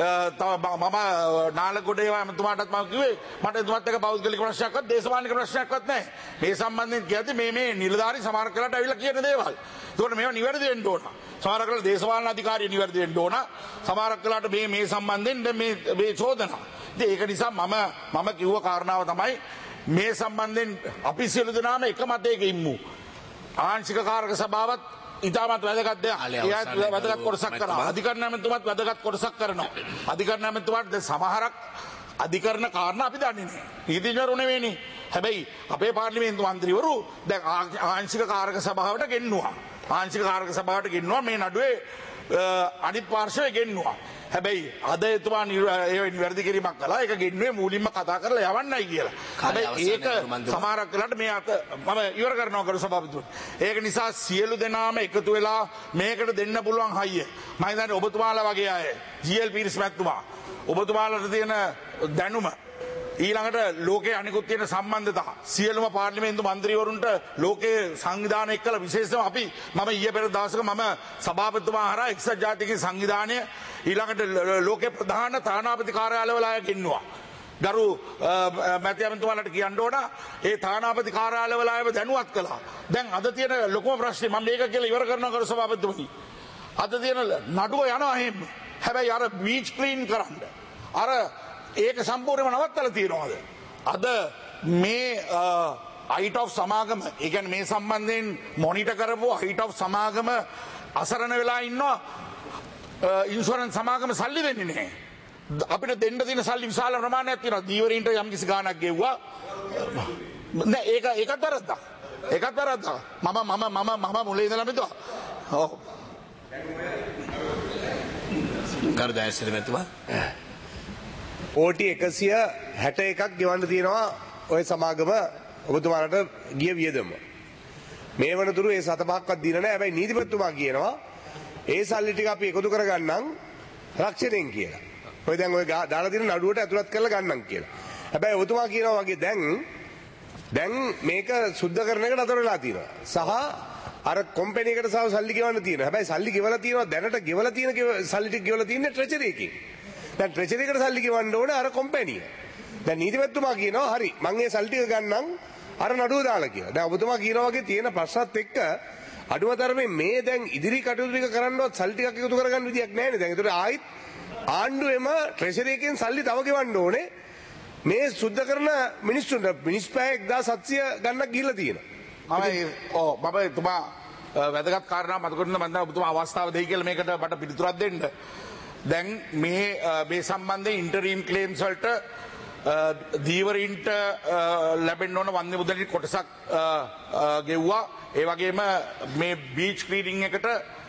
මම නාලගොඩේ එතුමාටත් මම කිව්වේ මට එතුමාත් එක්ක පෞද්ගලික ප්‍රශ්නයක්වත් දේශපාලනික ප්‍රශ්නයක්වත් නැහැ. මේ සම්බන්ධයෙන් කියද්දි මේ මේ නිලධාරි සමහර කරලාට ඇවිල්ලා කියන දේවල්. ඒකට මේවා නිවැරදි වෙන්න ඕන. සමහර කරලා දේශපාලන අධිකාරිය නිවැරදි වෙන්න ඕන. සමහර කරලාට මේ මේ සම්බන්ධයෙන් මේ මේ චෝදනා. ඉතින් ඒක නිසා මම මම කිව්ව කාරණාව තමයි මේ සම්බන්ධයෙන් අපි සියලු දෙනාම එක මතයක ඉමු. ආංශික කාරක සභාවත් ඉතාමත් වැදගත් දෙයක්. එයාත් වැදගත් කොටසක් කරනවා. අධිකරණ ඇමතුමත් වැදගත් කොටසක් කරනවා. අධිකරණ ඇමතුමාට දැන් සමහරක් අධිකරණ කාරණා අපි දන්නේ නැහැ. නීතිඥවරු නෙවෙයිනේ. හැබැයි අපේ පාර්ලිමේන්තු මන්ත්‍රීවරු දැන් ආංශික කාරක සභාවට ගෙන්නුවා. ආංශික කාරක සභාවට ගෙන්නුවා මේ නඩුවේ අනිත් පාර්ශවය ගෙන්නුවා. හැබැයි අද එතුමා ඒ නිවැරදි කිරීමක් කළා. ඒක ගෙන්නුවේ මූලින්ම කතා කරලා යවන්නයි කියලා. හැබැයි ඒක සමහරක් වෙලාවට මේ අත මම ඉවර කරනවා කරු සභාපතිතුමනි. ඒක නිසා සියලු දෙනාම එකතු වෙලා මේකට දෙන්න පුළුවන් හයිය. මම හිතන්නේ ඔබතුමාලා වගේ අය ජී.එල්. පීරිස් මැතිතුමා ඔබතුමාලට තියෙන දැනුම ඊළඟට ලෝකයේ අනිකුත් තියෙන සම්බන්ධතා සියලුම පාර්ලිමේන්තු මන්ත්‍රීවරුන්ට ලෝකයේ සංවිධානය එක්කලා විශේෂම අපි මම ඊයේ පෙර දවසක මම සභාපතිතුමා හරහා එක්සත් ජාතික සංවිධානය ඊළඟට ලෝකයේ ප්‍රධාන තානාපති කාර්යාලවල අය ගෙන්නුවා. ගරු මැති ඇමතුමාලට කියන්න ඕන ඒ තානාපති කාර්යාලවල අයව දැනුවත් කළා. දැන් අද තියෙන ලොකුම ප්‍රශ්නේ මම මේක කියලා ඉවර කරනවා කරු සභාපතිතුමනි. අද තියෙන නඩුව යනවා එහෙම. හැබැයි අර බීච් ක්ලීන් කරන්න අර ඒක සම්පූර්ණයෙන්ම නවත්තලා තියනවාද? අද මේ අයිට් ඔෆ් සමාගම ඒ කියන්නේ මේ සම්බන්ධයෙන් මොනිටර් කරපු අයිට් ඔෆ් සමාගම අසරණ වෙලා ඉන්නවා. ඉන්ෂුරන්ස් සමාගම සල්ලි දෙන්නේ නැහැ. අපිට දෙන්න තියෙන සල්ලි විශාල ප්‍රමාණයක් තියෙනවා. දීවරීන්ට යම් කිසි ගාණක් ගෙව්වා. නෑ ඒක ඒකත් වැරද්දක්. ඒකත් වැරද්දක්. මම මම මම මම මුලින් ඉඳලා මෙතුවා. ඔව්. ගරුදායසිරි මෙතුමා කෝටි එකසිය හැට එකක් ගෙවන්න තියෙනවා ඔය සමාගම ඔබතුමාලට ගිය වියදම. මේ වනතුරු ඒ සත පහක්වත් දීලා නැහැ. හැබැයි නීතිපතිතුමා කියනවා ඒ සල්ලි ටික අපි එකතු කරගන්නම් රක්ෂණයෙන් කියලා. ඔය දැන් ඔය දාලා තියෙන නඩුවට ඇතුළත් කරලා ගන්නම් කියලා. හැබැයි ඔබතුමා කියනවා වගේ දැන් දැන් මේක සුද්ධ කරන එකට අතර වෙලා තියෙනවා. සහ අර කොම්පැනි එකට සහ සල්ලි ගෙවන්න තියෙනවා. හැබැයි සල්ලි ගෙවලා තියෙනවා දැනට ගෙවලා තියෙන සල්ලි ටික ගෙවලා තියෙන්නේ ට්‍රෙජරි එකකින්. දැන් ට්‍රෙජරි එකට සල්ලි ගෙවන්න ඕනේ අර කොම්පැනිය. දැන් නීතිපතිතුමා කියනවා හරි මම මේ සල්ලි ටික ගන්නම් අර නඩුව දාලා කියලා. දැන් ඔබතුමා කියනවා වගේ තියෙන ප්‍රශ්නත් එක්ක අඩුවතරමේ මේ දැන් ඉදිරි කටයුතු ටික කරන්නවත් සල්ලි ටිකක් එකතු කරගන්න විදියක් නැහැ නේ. දැන් ඒතර ආයිත් ආණ්ඩුවෙම ට්‍රෙජරි එකෙන් සල්ලි තව ගෙවන්න ඕනේ. මේ සුද්ධ කරන මිනිස්සුන්ට මිනිස් පැය එක්දාස් හත්සිය ගන්නක් ගිහිල්ලා තියෙනවා. මම ඔව් මම තුමා වැදගත් කාරණා මතක කරන මම ඔබතුමා අවස්ථාව දෙයි කියලා මේකට මට පිළිතුරක් දෙන්න. දැන් මේ මේ සම්බන්ධයෙන් ඉන්ටරීම් ක්ලේම්ස් වලට දීවරින්ට ලැබෙන්න ඕන වන්දි මුදලේ කොටසක් ගෙව්වා. ඒ වගේම මේ බීච් ක්ලීනින් එකට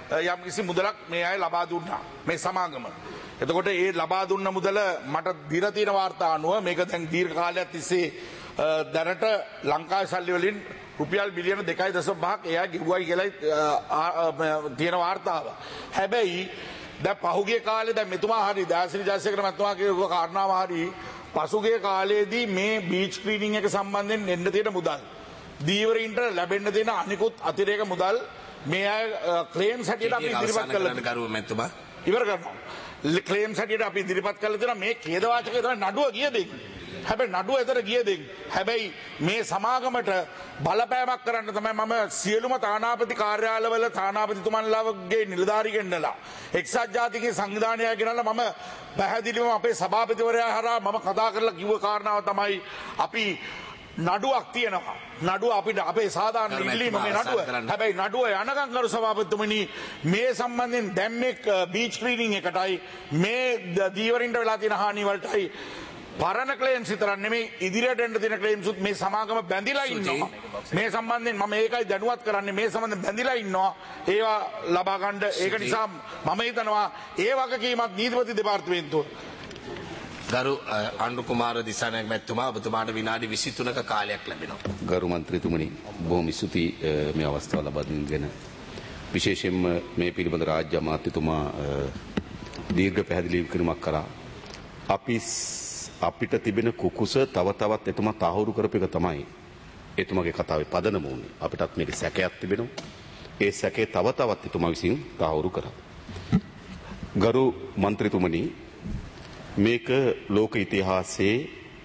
යම් කිසි මුදලක් මේ අය ලබා දුන්නා මේ සමාගම. එතකොට ඒ ලබා දුන්න මුදල මට දීලා තියෙන වාර්තා අනුව මේක දැන් දීර්ඝ කාලයක් තිස්සේ දැනට ලංකාවේ සල්ලි වලින් රුපියල් බිලියන දෙකයි දශම පහක් එයා ගෙවුවයි කියලා තියෙන වාර්තාව. හැබැයි දැන් පහුගිය කාලේ දැන් මෙතුමා හරි දාසිරි ජයසේකර මහත්මයා කියපු කාරණාව හරි පසුගිය කාලයේදී මේ බීච් ක්ලීනින් එක සම්බන්ධයෙන් එන්න තියෙන මුදල් දීවරීන්ට ලැබෙන්න තියෙන අනිකුත් අතිරේක මුදල් මේ අය ක්ලේම්ස් හැටියට අපි ඉදිරිපත් කළා. ගරු මෙතුමා ඉවර කරනවා. ක්ලේම්ස් හැටියට අපි ඉදිරිපත් කළා තියෙනවා මේ ඛේදවාචකය තමයි නඩුව ගිය දෙයක්. හැබැයි නඩුව එතර ගිය දෙයක්. හැබැයි මේ සමාගමට බලපෑමක් කරන්න තමයි මම සියලුම තානාපති කාර්යාලවල තානාපතිතුමන්ලාගේ නිලධාරී ගෙන්නලා එක්සත් ජාතිකයේ සංවිධානය ගෙනල්ලා මම පැහැදිලිවම අපේ සභාපතිවරයා හරහා මම කතා කරලා කිව්ව කාරණාව තමයි අපි නඩුවක් තියෙනවා. නඩුව අපිට අපේ සාධාරණ ඉල්ලීම මේ නඩුව. හැබැයි නඩුව යනකම් කරු සභාපතිතුමනි මේ සම්බන්ධයෙන් දැන් මේ බීච් ක්ලීනින් එකටයි මේ දීවරින්ට වෙලා තියෙන හානි වලටයි පරණ ක්ලේම්ස් විතරක් නෙමෙයි ඉදිරියට එන්න තියෙන ක්ලේම්ස් උත් මේ සමාගම බැඳිලා ඉන්නවා. මේ සම්බන්ධයෙන් මම ඒකයි දැනුවත් කරන්නේ මේ සම්බන්ධයෙන් බැඳිලා ඉන්නවා. ඒවා ලබා ගන්න ඒක නිසා මම හිතනවා ඒ වගකීමක් නීතිපති දෙපාර්තමේන්තුව. ගරු ආණ්ඩු කුමාර දිසානායක මැතිතුමා ඔබතුමාට විනාඩි විසිතුනක කාලයක් ලැබෙනවා. ගරු මන්ත්‍රීතුමනි බොහොම ස්තුතියි මේ අවස්ථාව ලබා දුන්නගෙන. විශේෂයෙන්ම මේ පිළිබඳ රාජ්‍ය අමාත්‍යතුමා දීර්ඝ පැහැදිලි කිරීමක් කරා. අපි අපිට තිබෙන කුකුස තව තවත් එතුමා තහවුරු කරපු එක තමයි එතුමාගේ කතාවේ පදනම වුණේ. අපිටත් මේක සැකයක් තිබෙනවා. ඒ සැකේ තව තවත් එතුමා විසින් තහවුරු කරා. ගරු මන්ත්‍රීතුමනි මේක ලෝක ඉතිහාසයේ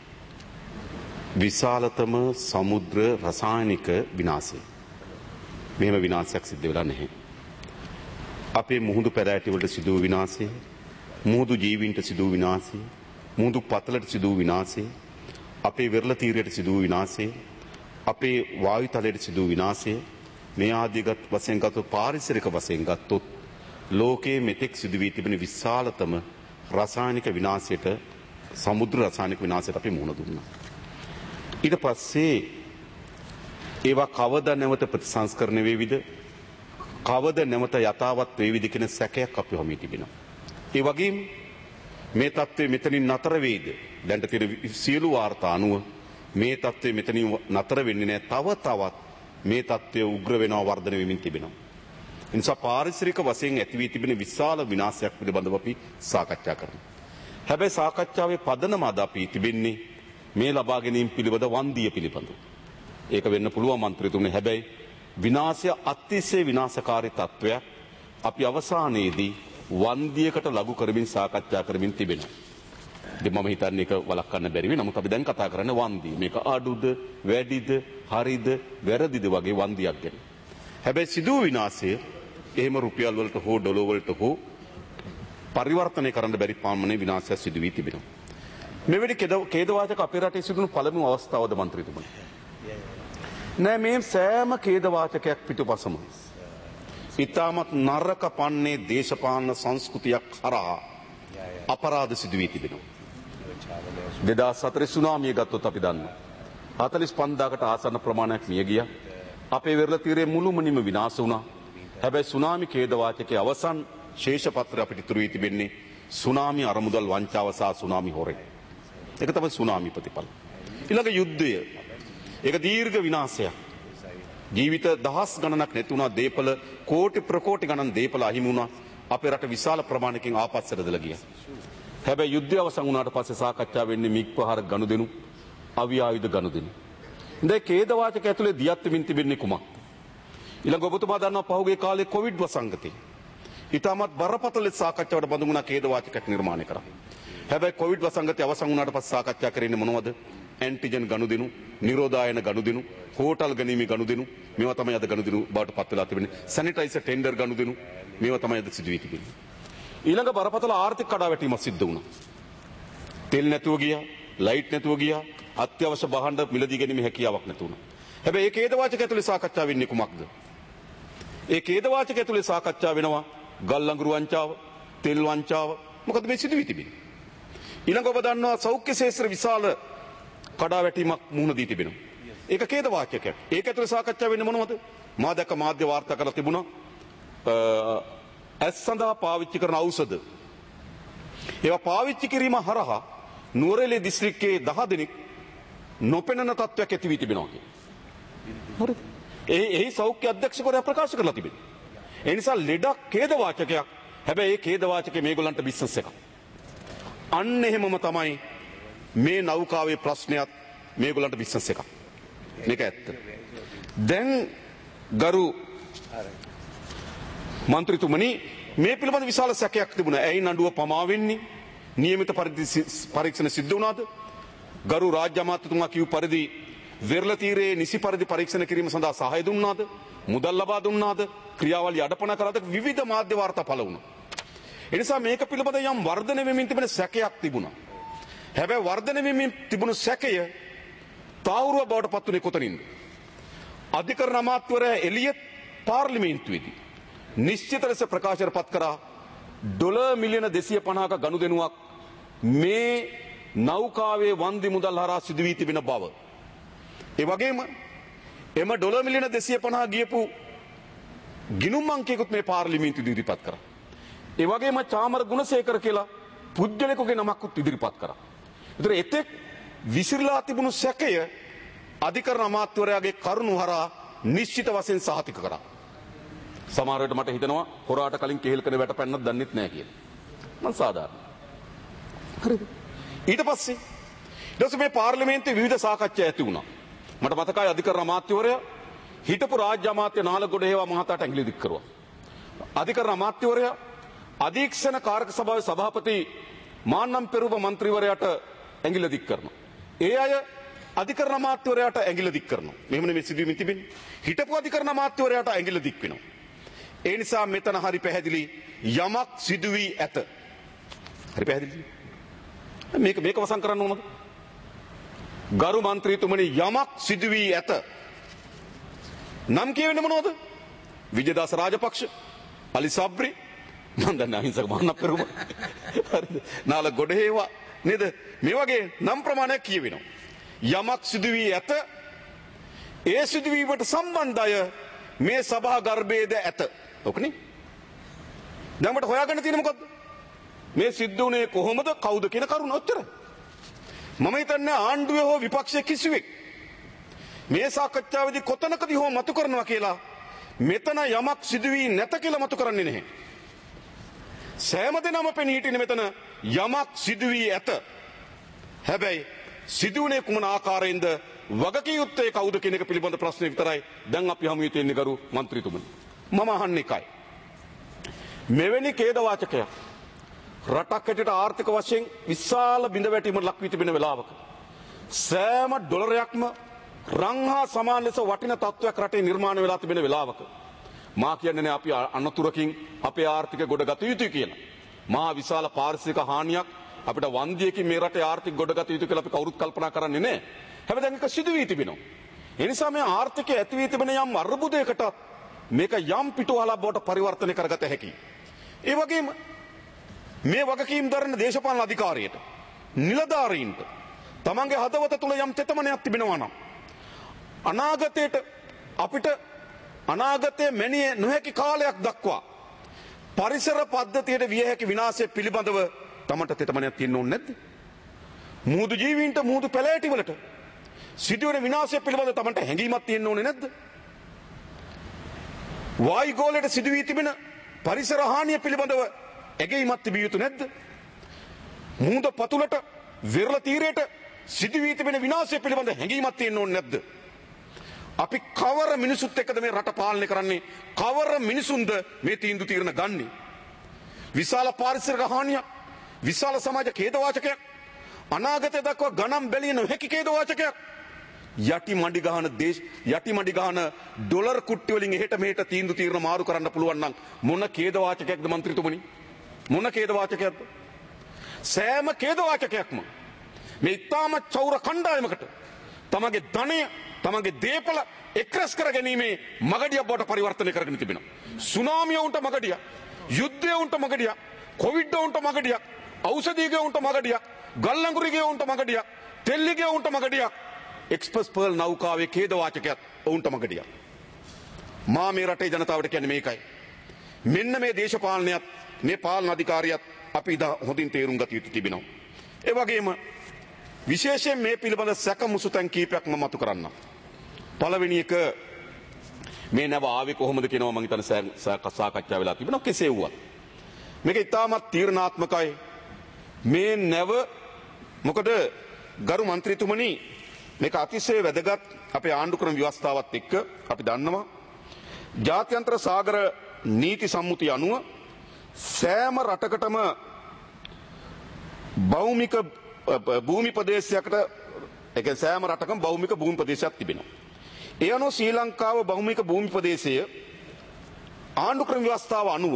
විශාලතම සමුද්‍ර රසායනික විනාශය. මෙහෙම විනාශයක් සිද්ධ වෙලා නැහැ. අපේ මුහුදු පැරෑටි වලට සිදු වූ විනාශය, මුහුදු ජීවීන්ට සිදු වූ විනාශය, මුහුදු පතලට සිදු වූ විනාශය, අපේ වෙරළ තීරයට සිදු වූ විනාශය, අපේ වායු තලයට සිදු වූ විනාශය, මේ ආදිගත වශයෙන් ගත්තොත් පාරිසරික වශයෙන් ගත්තොත් ලෝකයේ මෙතෙක් සිදු වී තිබෙන විශාලතම රසායනික විනාශයට සමුද්‍ර රසායනික විනාශයට අපි මුහුණ දුන්නා. ඊට පස්සේ ඒවා කවද නැවත ප්‍රතිසංස්කරණය වේවිද? කවද නැවත යථාවත් වේවිද කියන සැකයක් අපි හමුවේ තිබෙනවා. ඒ වගේම මේ තත්ත්වය මෙතනින් නතර වෙයිද? දැන්ට තියෙන සියලු වාර්තා අනුව මේ තත්ත්වය මෙතනින් නතර වෙන්නේ නැහැ. තව තවත් මේ තත්ත්වය උග්‍ර වෙනවා, වර්ධනය වෙමින් තිබෙනවා. නිසා පාරිසරික වශයෙන් ඇති වී තිබෙන විශාල විනාශයක් පිළිබඳව අපි සාකච්ඡා කරනවා. හැබැයි සාකච්ඡාවේ පදනම අද අපි තිබෙන්නේ මේ ලබා ගැනීම පිළිබඳ වන්දිය පිළිබඳව. ඒක වෙන්න පුළුවන් මන්ත්‍රීතුමනි. හැබැයි විනාශය අතිශය විනාශකාරී තත්වයක් අපි අවසානයේදී වන්දියකට ලඝු කරමින් සාකච්ඡා කරමින් තිබෙනවා. ඉතින් මම හිතන්නේ ඒක වළක්වන්න බැරි වෙයි. නමුත් අපි දැන් කතා කරන්නේ වන්දිය. මේක අඩුද, වැඩිද, හරිද, වැරදිද වගේ වන්දියක් ගැන. හැබැයි සිදු විනාශය එහෙම රුපියල් වලට හෝ ඩොලර් වලට හෝ පරිවර්තනය කරන්න බැරි පමණේ විනාශයක් සිදු වී තිබෙනවා. මෙවැනි ඛේදවාචක අපේ රටේ සිදුණු පළමු අවස්ථාවද මන්ත්‍රීතුමනි? නෑ, මේ සෑම ඛේදවාචකයක් පිටුපසම ඉතාමත් නරක පන්නේ දේශපාලන සංස්කෘතියක් හරහා අපරාධ සිදු වී තිබෙනවා. දෙදාස් හතරේ සුනාමිය ගත්තොත් අපි දන්නවා හතළිස් පන්දාහකට ආසන්න ප්‍රමාණයක් මිය ගියා. අපේ වෙරළ තීරයේ මුළුමනින්ම විනාශ වුණා. හැබැයි සුනාමි ඛේදවාචකයේ අවසන් ශේෂපත්‍රය අපිට ඉතුරු වී තිබෙන්නේ සුනාමි අරමුදල් වංචාව සහ සුනාමි හොරේ. ඒක තමයි සුනාමි ප්‍රතිඵල. ඊළඟ යුද්ධය. ඒක දීර්ඝ විනාශයක්. ජීවිත දහස් ගණනක් නැති වුණා. දේපල කෝටි ප්‍රකෝටි ගණන් දේපල අහිමි වුණා. අපේ රට විශාල ප්‍රමාණයකින් ආපස්සට දල ගියා. හැබැයි යුද්ධය අවසන් වුණාට පස්සේ සාකච්ඡා වෙන්නේ මිග් ප්‍රහාර ගනුදෙනු, අවි ආයුධ ගනුදෙනු. ඉතින් ඛේදවාචක ඇතුලේ දියත් වෙමින් තිබෙන්නේ කුමක්ද? ඊළඟ ඔබතුමා දන්නවා පහුගිය කාලේ කොවිඩ් වසංගතේ ඉතාමත් බරපතල සාකච්ඡාවට බඳුන් වුණා ඛේදවාචකයක් නිර්මාණය කරා. හැබැයි කොවිඩ් වසංගතය අවසන් වුණාට පස්සේ සාකච්ඡා කරන්නේ මොනවද? ඇන්ටිජන් ගනුදෙනු, නිරෝධායන ගනුදෙනු, හෝටල් ගැනීම ගනුදෙනු, මේවා තමයි අද ගනුදෙනු බවට පත් වෙලා තිබෙන්නේ. සැනිටයිසර් ටෙන්ඩර් ගනුදෙනු, මේවා තමයි අද සිදු වී තිබෙන්නේ. ඊළඟ බරපතල ආර්ථික කඩාවැටීමක් සිද්ධ වුණා. තෙල් නැතුව ගියා, ලයිට් නැතුව ගියා, අත්‍යවශ්‍ය භාණ්ඩ මිලදී ගැනීම හැකියාවක් නැතු වුණා. හැබැයි ඒ ඛේදවාචක ඇතුලේ සාකච්ඡා වෙන්නේ කුමක්ද? ඒ ඛේදවාචක ඇතුලේ සාකච්ඡා වෙනවා ගල් ලංගුරු වංචාව, තෙල් වංචාව. මොකද මේ සිදු වී තිබෙන්නේ? ඊළඟ ඔබ දන්නවා සෞඛ්‍ය ශාස්ත්‍ර විශාල කඩාවැටීමක් මුහුණ දී තිබෙනවා. ඒක ඛේදවාචකයක්. ඒක ඇතුලේ සාකච්ඡා වෙන්නේ මොනවද? මා දැක්ක මාධ්‍ය වාර්තා කරලා තිබුණා ඇස් සඳහා පාවිච්චි කරන ඖෂධ ඒවා පාවිච්චි කිරීම හරහා නුවරඑළිය දිස්ත්‍රික්කයේ දහ දෙනෙක් නොපෙනෙන තත්ත්වයක් ඇති වී තිබෙනවා කියලා. හරිද? ඒ එහි සෞඛ්‍ය අධ්‍යක්ෂකවරයා ප්‍රකාශ කරලා තිබෙනවා. ඒ නිසා ලෙඩක් ඛේද වාචකයක්. හැබැයි ඒ ඛේද වාචකේ මේගොල්ලන්ට බිස්නස් එකක්. අන්න එහෙමම තමයි මේ නෞකාවේ ප්‍රශ්නයත් මේගොල්ලන්ට බිස්නස් එකක්. මේක ඇත්ත. දැන් ගරු මන්ත්‍රීතුමනි මේ පිළිබඳ විශාල සැකයක් තිබුණා. ඇයි නඩුව පමා වෙන්නේ? නියමිත පරිදි පරීක්ෂණ සිද්ධ වුණාද? ගරු රාජ්‍ය අමාත්‍යතුමා කිව් පරිදි වෙරළ තීරයේ නිසි පරිදි පරීක්ෂණ කිරීම සඳහා සහාය දුන්නාද? මුදල් ලබා දුන්නාද? ක්‍රියාවලිය අඩපණ කරාද? විවිධ මාධ්‍ය වාර්තා පළ වුණා. ඒ නිසා මේක පිළිබඳ යම් වර්ධනය වෙමින් තිබෙන සැකයක් තිබුණා. හැබැයි වර්ධනය වෙමින් තිබුණු සැකය තාවුරුව බවට පත් වුණේ කොතනින්ද? අධිකරණ අමාත්‍යවරයා එළිය පාර්ලිමේන්තුවේදී නිශ්චිත ලෙස ප්‍රකාශයට පත් කරා ඩොලර් මිලියන දෙසිය පනහක ගනුදෙනුවක් මේ නෞකාවේ වන්දි මුදල් හරහා සිදු වී තිබෙන බව. ඒ වගේම එම ඩොලර් මිලියන දෙසිය පනහ ගියපු ගිණුම් අංකයකුත් මේ පාර්ලිමේන්තුවේ ඉදිරිපත් කරා. ඒ වගේම චාමර ගුණසේකර කියලා පුද්ගලයෙකුගේ නමකුත් ඉදිරිපත් කරා. ඒතර එතෙක් විසිරලා තිබුණු සැකය අධිකරණ අමාත්‍යවරයාගේ කරුණු හරහා නිශ්චිත වශයෙන් සහතික කරා. සමහර විට මට හිතෙනවා හොරාට කලින් කෙහෙල් කන වැට පැන්නත් දන්නෙත් නැහැ කියලා. මං සාධාරණ. හරිද? ඊට පස්සේ ඊට පස්සේ මේ පාර්ලිමේන්තුවේ විවිධ සාකච්ඡා ඇති වුණා. මට මතකයි අධිකරණ අමාත්‍යවරයා හිටපු රාජ්‍ය අමාත්‍ය නාලගොඩ හේවා මහතාට ඇඟිලි දික් කරුවා. අධිකරණ අමාත්‍යවරයා අධීක්ෂණ කාරක සභාවේ සභාපති මාන්නම් පෙරුම මන්ත්‍රීවරයාට ඇඟිලි දික් කරනවා. ඒ අය අධිකරණ අමාත්‍යවරයාට ඇඟිලි දික් කරනවා. මෙහෙම නෙමෙයි සිදුවීම තිබෙන්නේ. හිටපු අධිකරණ අමාත්‍යවරයාට ඇඟිලි දික් වෙනවා. ඒ නිසා මෙතන හරි පැහැදිලි යමක් සිදු වී ඇත. හරි පැහැදිලි. මේක මේක වසන් කරන්න ඕනද? ගරු මන්ත්‍රීතුමනි යමක් සිදු වී ඇත. නම් කියවෙන්නේ මොනවද? විජේදාස රාජපක්ෂ, අලි සබ්රි, මම දන්නේ අහිංසක මහානක් පෙරුම. හරිද? නාල ගොඩහේවා නේද? මේ වගේ නම් ප්‍රමාණයක් කියවෙනවා. යමක් සිදු වී ඇත. ඒ සිදුවීමට සම්බන්ධය මේ සභා ගර්භයේද ඇත. ඔකනේ. දැන් මට හොයාගන්න තියෙන්නේ මොකද්ද? මේ සිද්ධ වුණේ කොහොමද? කවුද කියන කරුණ ඔච්චරයි. මම හිතන්නේ ආණ්ඩුවේ හෝ විපක්ෂයේ කිසිවෙක් මේ සාකච්ඡාවේදී කොතනකදී හෝ මතු කරනවා කියලා මෙතන යමක් සිදු වී නැත කියලා මතු කරන්නේ නැහැ. සෑම දිනම පෙනී හිටින්නේ මෙතන යමක් සිදු වී ඇත. හැබැයි සිදුවුනේ කුමන ආකාරයෙන්ද වගකිය යුත්තේ කවුද කියන එක පිළිබඳ ප්‍රශ්නේ විතරයි දැන් අපි හමුවේ තියෙන්නේ ගරු මන්ත්‍රීතුමනි. මම අහන්නේ එකයි. මෙවැනි ඛේද වාචකයක් රටක් හැටියට ආර්ථික වශයෙන් විශාල බිඳවැටීමකට ලක් වී තිබෙන වෙලාවක සෑම ඩොලරයක්ම රන් හා සමාන ලෙස වටින තත්ත්වයක් රටේ නිර්මාණය වෙලා තිබෙන වෙලාවක මා කියන්නේ අපි අනතුරකින් අපේ ආර්ථිකය ගොඩ ගත යුතුයි කියලා. මහා විශාල පාරිසරික හානියක් අපිට වන්දියකින් මේ රටේ ආර්ථික ගොඩ ගත යුතුයි කියලා අපි කවුරුත් කල්පනා කරන්නේ නැහැ. හැබැයි දැන් ඒක සිදු වී තිබෙනවා. ඒ නිසා මේ ආර්ථිකය ඇති වී තිබෙන යම් අර්බුදයකට මේක යම් පිටුවහලක් බවට පරිවර්තනය කරගත හැකියි. ඒ වගේම මේ වගකීම් දරන දේශපාලන අධිකාරියට නිලධාරීන්ට තමන්ගේ හදවත තුළ යම් තෙතමනයක් තිබෙනවා නම් අනාගතයට අපිට අනාගතයේ මෙනිය නොහැකි කාලයක් දක්වා පරිසර පද්ධතියට විය හැකි විනාශය පිළිබඳව තමන්ට තෙතමනයක් තියෙන්න ඕනේ නැද්ද? මුහුදු ජීවීන්ට මුහුදු පැලෑටි වලට සිදුවෙන විනාශය පිළිබඳව තමන්ට හැඟීමක් තියෙන්න ඕනේ නැද්ද? වායුගෝලයට සිදු වී තිබෙන පරිසර හානිය පිළිබඳව ඇගීමක් තිබිය යුතු නැද්ද? මුහුද පතුලට වෙරළ තීරයට සිදු වී තිබෙන විනාශය පිළිබඳ හැඟීමක් තියෙන්න ඕනේ නැද්ද? අපි කවර මිනිසුත් එක්කද මේ රට පාලනය කරන්නේ? කවර මිනිසුන්ද මේ තීන්දුව తీරන ගන්නේ? විශාල පාරිසරික හානියක්, විශාල සමාජ ඛේදවාචකයක්, අනාගතය දක්වා ගණන් බැලිය නොහැකි ඛේදවාචකයක්, යටි මඩි ගහන දේශ යටි මඩි ගහන ඩොලර් කුට්ටි වලින් එහෙට මෙහෙට තීන්දුව తీරන මාරු කරන්න පුළුවන් නම් මොන ඛේදවාචකයක්ද മന്ത്രിතුමනි? මොන ඛේදවාචකයක්ද? සෑම ඛේදවාචකයක්ම මේ ඊටාම චෞර කණ්ඩායමකට තමගේ ධනය, තමගේ දේපල එක්රැස් කර ගැනීමේ මගඩියක් බවට පරිවර්තනය කරගෙන තිබෙනවා. සුනාමිය උන්ට මගඩියක්, යුද්ධය උන්ට මගඩියක්, කොවිඩ් උන්ට මගඩියක්, ඖෂධීගේ උන්ට මගඩියක්, ගල්ලංගුරිගේ උන්ට මගඩියක්, තෙල්ලිගේ උන්ට මගඩියක්, එක්ස්ප්‍රස් පර්ල් නෞකාවේ ඛේදවාචකයක් උන්ට මගඩියක්. මා මේ රටේ ජනතාවට කියන්නේ මේකයි. මෙන්න මේ දේශපාලනයත් මේ පාලන අධිකාරියත් අපි ඉදා හොඳින් තේරුම් ගත යුතු තිබෙනවා. ඒ වගේම විශේෂයෙන් මේ පිළිබඳ සැකමුසුතැන් කීපයක් මම මතු කරන්නම්. පළවෙනි එක මේ නැව ආවේ කොහොමද කියනවා මම හිතන්නේ සාකච්ඡා වෙලා තිබෙනවා. කෙසේ වුවත් මේක ඉතාමත් තීරණාත්මකයි. මේ නැව මොකද ගරු මන්ත්‍රීතුමනි මේක අතිශය වැදගත් අපේ ආණ්ඩුක්‍රම ව්‍යවස්ථාවත් එක්ක අපි දන්නවා ජාත්‍යන්තර සාගර නීති සම්මුතිය අනුව සෑම රටකටම භෞමික භූමි ප්‍රදේශයකට ඒ කියන්නේ සෑම රටකම භෞමික භූමි ප්‍රදේශයක් තිබෙනවා. ඒ අනුව ශ්‍රී ලංකාව භෞමික භූමි ප්‍රදේශය ආණ්ඩුක්‍රම ව්‍යවස්ථාව අනුව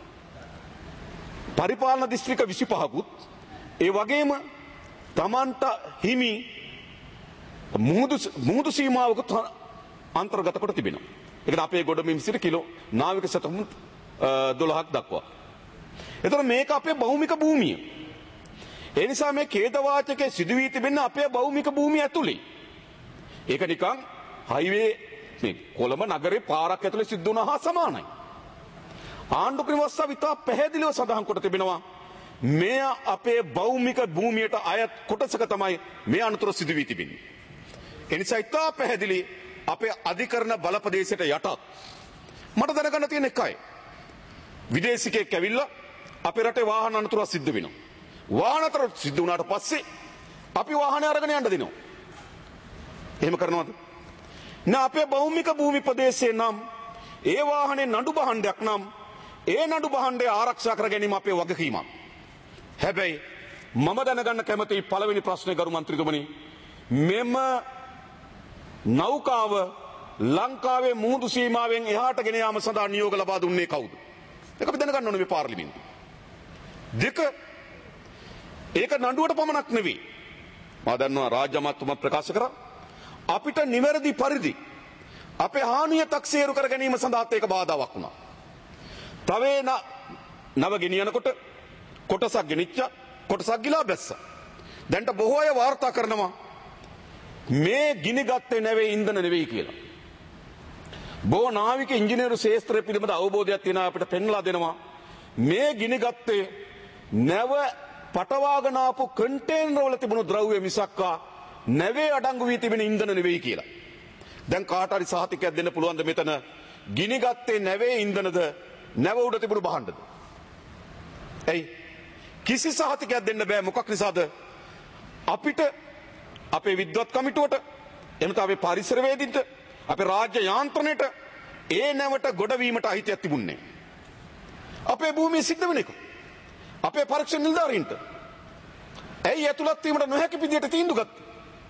පරිපාලන දිස්ත්‍රික්ක විසිපහකුත් ඒ වගේම තමන්ට හිමි මුහුදු මුහුදු සීමාවකුත් අන්තර්ගත කොට තිබෙනවා. ඒ කියන්නේ අපේ ගොඩබිම් සිට කිලෝ නාවික සැතපුම් දොළහක් දක්වා. එතකොට මේක අපේ භෞමික භූමිය. ඒ නිසා මේ ඛේදවාචකයේ සිදු වී තිබෙන්නේ අපේ භෞමික භූමිය ඇතුලේ. ඒක නිකන් හයිවේ මේ කොළඹ නගරේ පාරක් ඇතුලේ සිද්ධ වුණා හා සමානයි. ආණ්ඩුක්‍රම ව්‍යවස්ථාව ඉතා පැහැදිලිව සඳහන් කොට තිබෙනවා මේ අපේ භෞමික භූමියට අයත් කොටසක තමයි මේ අනතුර සිදු වී තිබෙන්නේ. ඒ නිසා ඉතා පැහැදිලි අපේ අධිකරණ බලපදේශයට යටත් මට දැනගන්න තියෙන එකයි. විදේශිකයෙක් ඇවිල්ලා අපේ රටේ වාහන අනතුරක් සිද්ධ වෙනවා. වාහන අනතුර සිද්ධ වුණාට පස්සේ අපි වාහනේ අරගෙන යන්න දෙනවා. එහෙම කරනවද? නා අපේ භෞමික භූමි ප්‍රදේශයේ නම් ඒ වාහනේ නඩු බහණ්ඩයක් නම් ඒ නඩු බහණ්ඩය ආරක්ෂා කර ගැනීම අපේ වගකීමක්. හැබැයි මම දැනගන්න කැමති පළවෙනි ප්‍රශ්නේ ගරු මන්ත්‍රීතුමනි මෙම නෞකාව ලංකාවේ මුහුදු සීමාවෙන් එහාට ගෙන යාම සඳහා නියෝග ලබා දුන්නේ කවුද? ඒක අපි දැනගන්න ඕනේ මේ පාර්ලිමේන්තුව. දෙක ඒක නඩුවට පමණක් නෙවෙයි. මම දන්නවා රාජ්‍ය අමාත්‍යතුමා ප්‍රකාශ කරා අපිට නිවැරදි පරිදි අපේ හානිය තක්සේරු කර ගැනීම සඳහා ඒක බාධාවක් වුණා. තවේ නව ගෙනියනකොට කොටසක් ගෙනිච්ච කොටසක් ගිලා බැස්සා. දැන්ට බොහෝ අය වාර්තා කරනවා මේ ගිනි ගත්තේ නැවේ ඉන්ධන නෙවෙයි කියලා. බොහෝ නාවික ඉංජිනේරු ශාස්ත්‍රය පිළිබඳ අවබෝධයක් තියෙන අපිට පෙන්ලා දෙනවා මේ ගිනි ගත්තේ නැව පටවාගෙන ආපු කන්ටේනර් වල තිබුණු ද්‍රව්‍ය මිසක්කා නැවේ අඩංගු වී තිබෙන ඉන්ධන නෙවෙයි කියලා. දැන් කාට හරි සහතිකයක් දෙන්න පුළුවන්ද මෙතන ගිනි ගත්තේ නැවේ ඉන්ධනද නැව උඩ තිබුණු භාණ්ඩද? එයි කිසි සහතිකයක් දෙන්න බෑ. මොකක් නිසාද? අපිට අපේ විද්වත් කමිටුවට එමෙත අපේ පරිසරවේදීන්ට අපේ රාජ්‍ය යාන්ත්‍රණයට ඒ නැවට ගොඩවීමට අයිතියක් තිබුණේ. අපේ භූමියේ සිද්ධ වෙන එක. අපේ පරීක්ෂණ නිලධාරීන්ට ඇයි ඇතුළත් වීමට නොහැකි විදියට තීන්දුව ගත්තේ?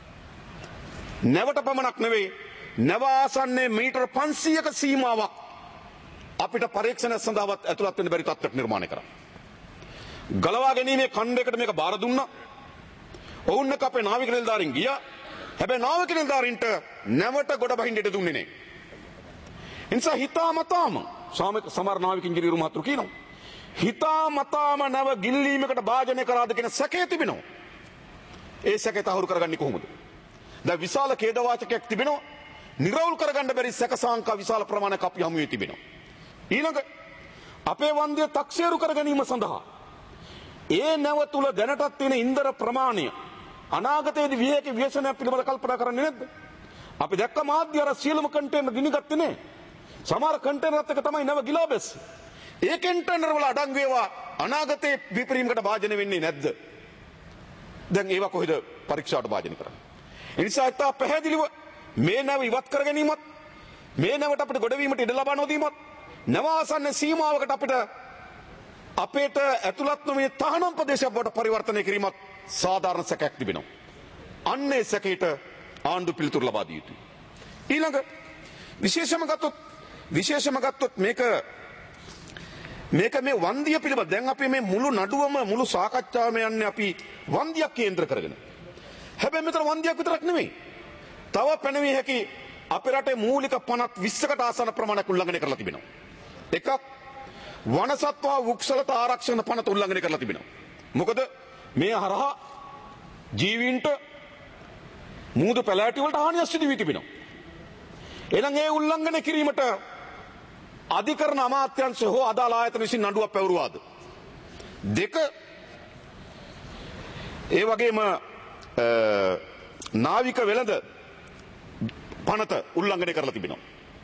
නැවට පමණක් නෙවෙයි නැව ආසන්නයේ මීටර පන්සීයක සීමාවක් අපිට පරීක්ෂණ සඳහාවත් ඇතුළත් වෙන්න බැරි තත්ත්වයක් නිර්මාණය කරා. ගලවා ගැනීමේ ඛණ්ඩයකට මේක බාර දුන්නා. ඔවුන් එක අපේ නාවික නිලධාරීන් ගියා. හැබැයි නාවික නිලධාරීන්ට නැවට ගොඩ බහින්න ඉඩ දුන්නේ නැහැ. ඒ නිසා හිතාමතාම සමහර නාවික ඉංජිනේරු මහතුරු කියනවා හිතාමතාම නැව ගිල්ලීමකට භාජනය කරාද කියන සැකය තිබෙනවා. ඒ සැකය තහවුරු කරගන්නේ කොහොමද? දැන් විශාල ඛේදවාචකයක් තිබෙනවා. නිරවුල් කරගන්න බැරි සැක සංකා විශාල ප්‍රමාණයක් අපි හමු වෙ තිබෙනවා. ඊළඟ අපේ වන්දිය තක්සේරු කර ගැනීම සඳහා ඒ නැව තුල දැනටත් තියෙන ඉන්ධන ප්‍රමාණය අනාගතයේදී විය හැකි ව්‍යසනයක් පිළිබඳ කල්පනා කරන්නේ නැද්ද? අපි දැක්ක මාධ්‍ය අර සියලුම කන්ටේනර් ගිනිගත්තේ නේ. සමහර කන්ටේනර්ත් එක තමයි නැව ගිලා බැස්සේ. ඒ කන්ටේනර් වල අඩංගු ඒවා අනාගතයේ විපරීමකට භාජනය වෙන්නේ නැද්ද? දැන් ඒවා කොහෙද පරීක්ෂාවට භාජනය කරන්නේ? ඒ නිසා ඉතා පැහැදිලිව මේ නැව ඉවත් කර ගැනීමත් මේ නැවට අපිට ගොඩවීමට ඉඩ ලබා නොදීමත් නැව ආසන්න සීමාවකට අපිට අපේට ඇතුළත් නොවේ තහනම් ප්‍රදේශයක් බවට පරිවර්තනය කිරීමත් සාධාරණ සැකයක් තිබෙනවා. අන්නේ සැකයට ආණ්ඩු පිළිතුරු ලබා දිය යුතුයි. ඊළඟ විශේෂම ගත්තොත් විශේෂම ගත්තොත් මේක මේක මේ වන්දිය පිළිබඳ දැන් අපි මේ මුළු නඩුවම මුළු සාකච්ඡාවම යන්නේ අපි වන්දියක් කේන්ද්‍ර කරගෙන. හැබැයි මෙතන වන්දියක් විතරක් නෙමෙයි. තව පැනවිය හැකි අපේ රටේ මූලික පනත් විස්සකට ආසන්න ප්‍රමාණයක් උල්ලංඝනය කරලා තිබෙනවා. එකක් වනසත්ව වෘක්ෂලතා ආරක්ෂණ පනත උල්ලංඝනය කරලා තිබෙනවා. මොකද මේ හරහා ජීවීන්ට මූදු පැලෑටි වලට හානියක් සිදු වී තිබෙනවා. එහෙනම් ඒ උල්ලංඝනය කිරීමට අධිකරණ අමාත්‍යංශ හෝ අදාළ ආයතන විසින් නඩුවක් පැවරුවාද? දෙක ඒ වගේම නාවික වෙළඳ පනත උල්ලංඝනය කරලා තිබෙනවා.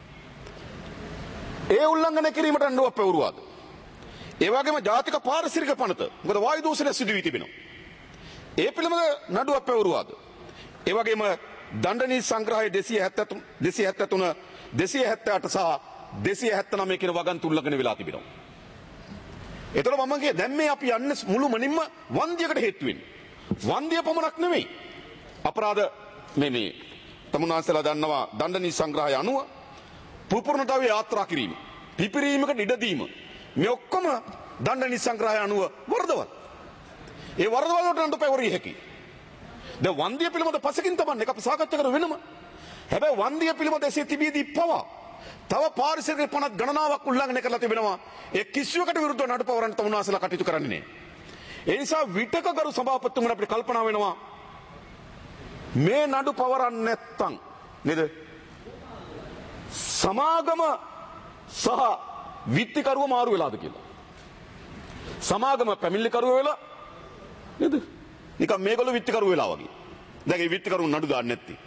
ඒ උල්ලංඝනය කිරීමට නඩුවක් පැවරුවාද? ඒ වගේම ජාතික පාරිසරික පනත මොකද වායු දූෂණය සිදු වී තිබෙනවා. ඒ පිළිබඳ නඩුවක් පැවරුවාද? ඒ වගේම දණ්ඩ නීති සංග්‍රහය දෙසිය හැත්තෑ තුන දෙසිය හැත්තෑ අට සහ දෙසිය හැත්තෑ නවය කියන වගන්ති උල්ලංඝනය වෙලා තිබෙනවා. එතකොට මම කියේ දැන් මේ අපි යන්නේ මුළුමනින්ම වන්දියකට හේතු වෙන්නේ. වන්දිය පමණක් නෙමෙයි. අපරාධ මේ මේ තමුන්වහන්සේලා දන්නවා දණ්ඩ නීති සංග්‍රහය අනුව පුපුරණ ද්‍රව්‍ය යාත්‍රා කිරීම, පිපිරීමකට ඉඩ දීම මේ ඔක්කොම දණ්ඩ නීති සංග්‍රහය අනුව වරදවත්. ඒ වරදවල් වලට නඩු පැවරිය හැකියි. දැන් වන්දිය පිළිබඳ පසකින් තමයි එක අපි සාකච්ඡා කරන වෙනම. හැබැයි වන්දිය පිළිබඳ එසේ තිබීදී පවා තව පාරිසරික පනත් ගණනාවක් උල්ලංඝනය කරලා තිබෙනවා. ඒ කිසිවකට විරුද්ධව නඩු පවරන්න තමුන්වහන්සේලා කටයුතු කරන්නේ නැහැ. ඒ නිසා විටක ගරු සභාපතිතුමනි අපිට කල්පනා වෙනවා මේ නඩු පවරන්නේ නැත්තම් නේද? සමාගම සහ විත්තිකරුව මාරු වෙලාද කියලා. සමාගම පැමිණිලිකරුව වෙලා නේද? නිකන් මේගොල්ලෝ විත්තිකරුව වෙලා වගේ. දැන් ඒ විත්තිකරුව නඩු දාන්නේ නැත්තේ.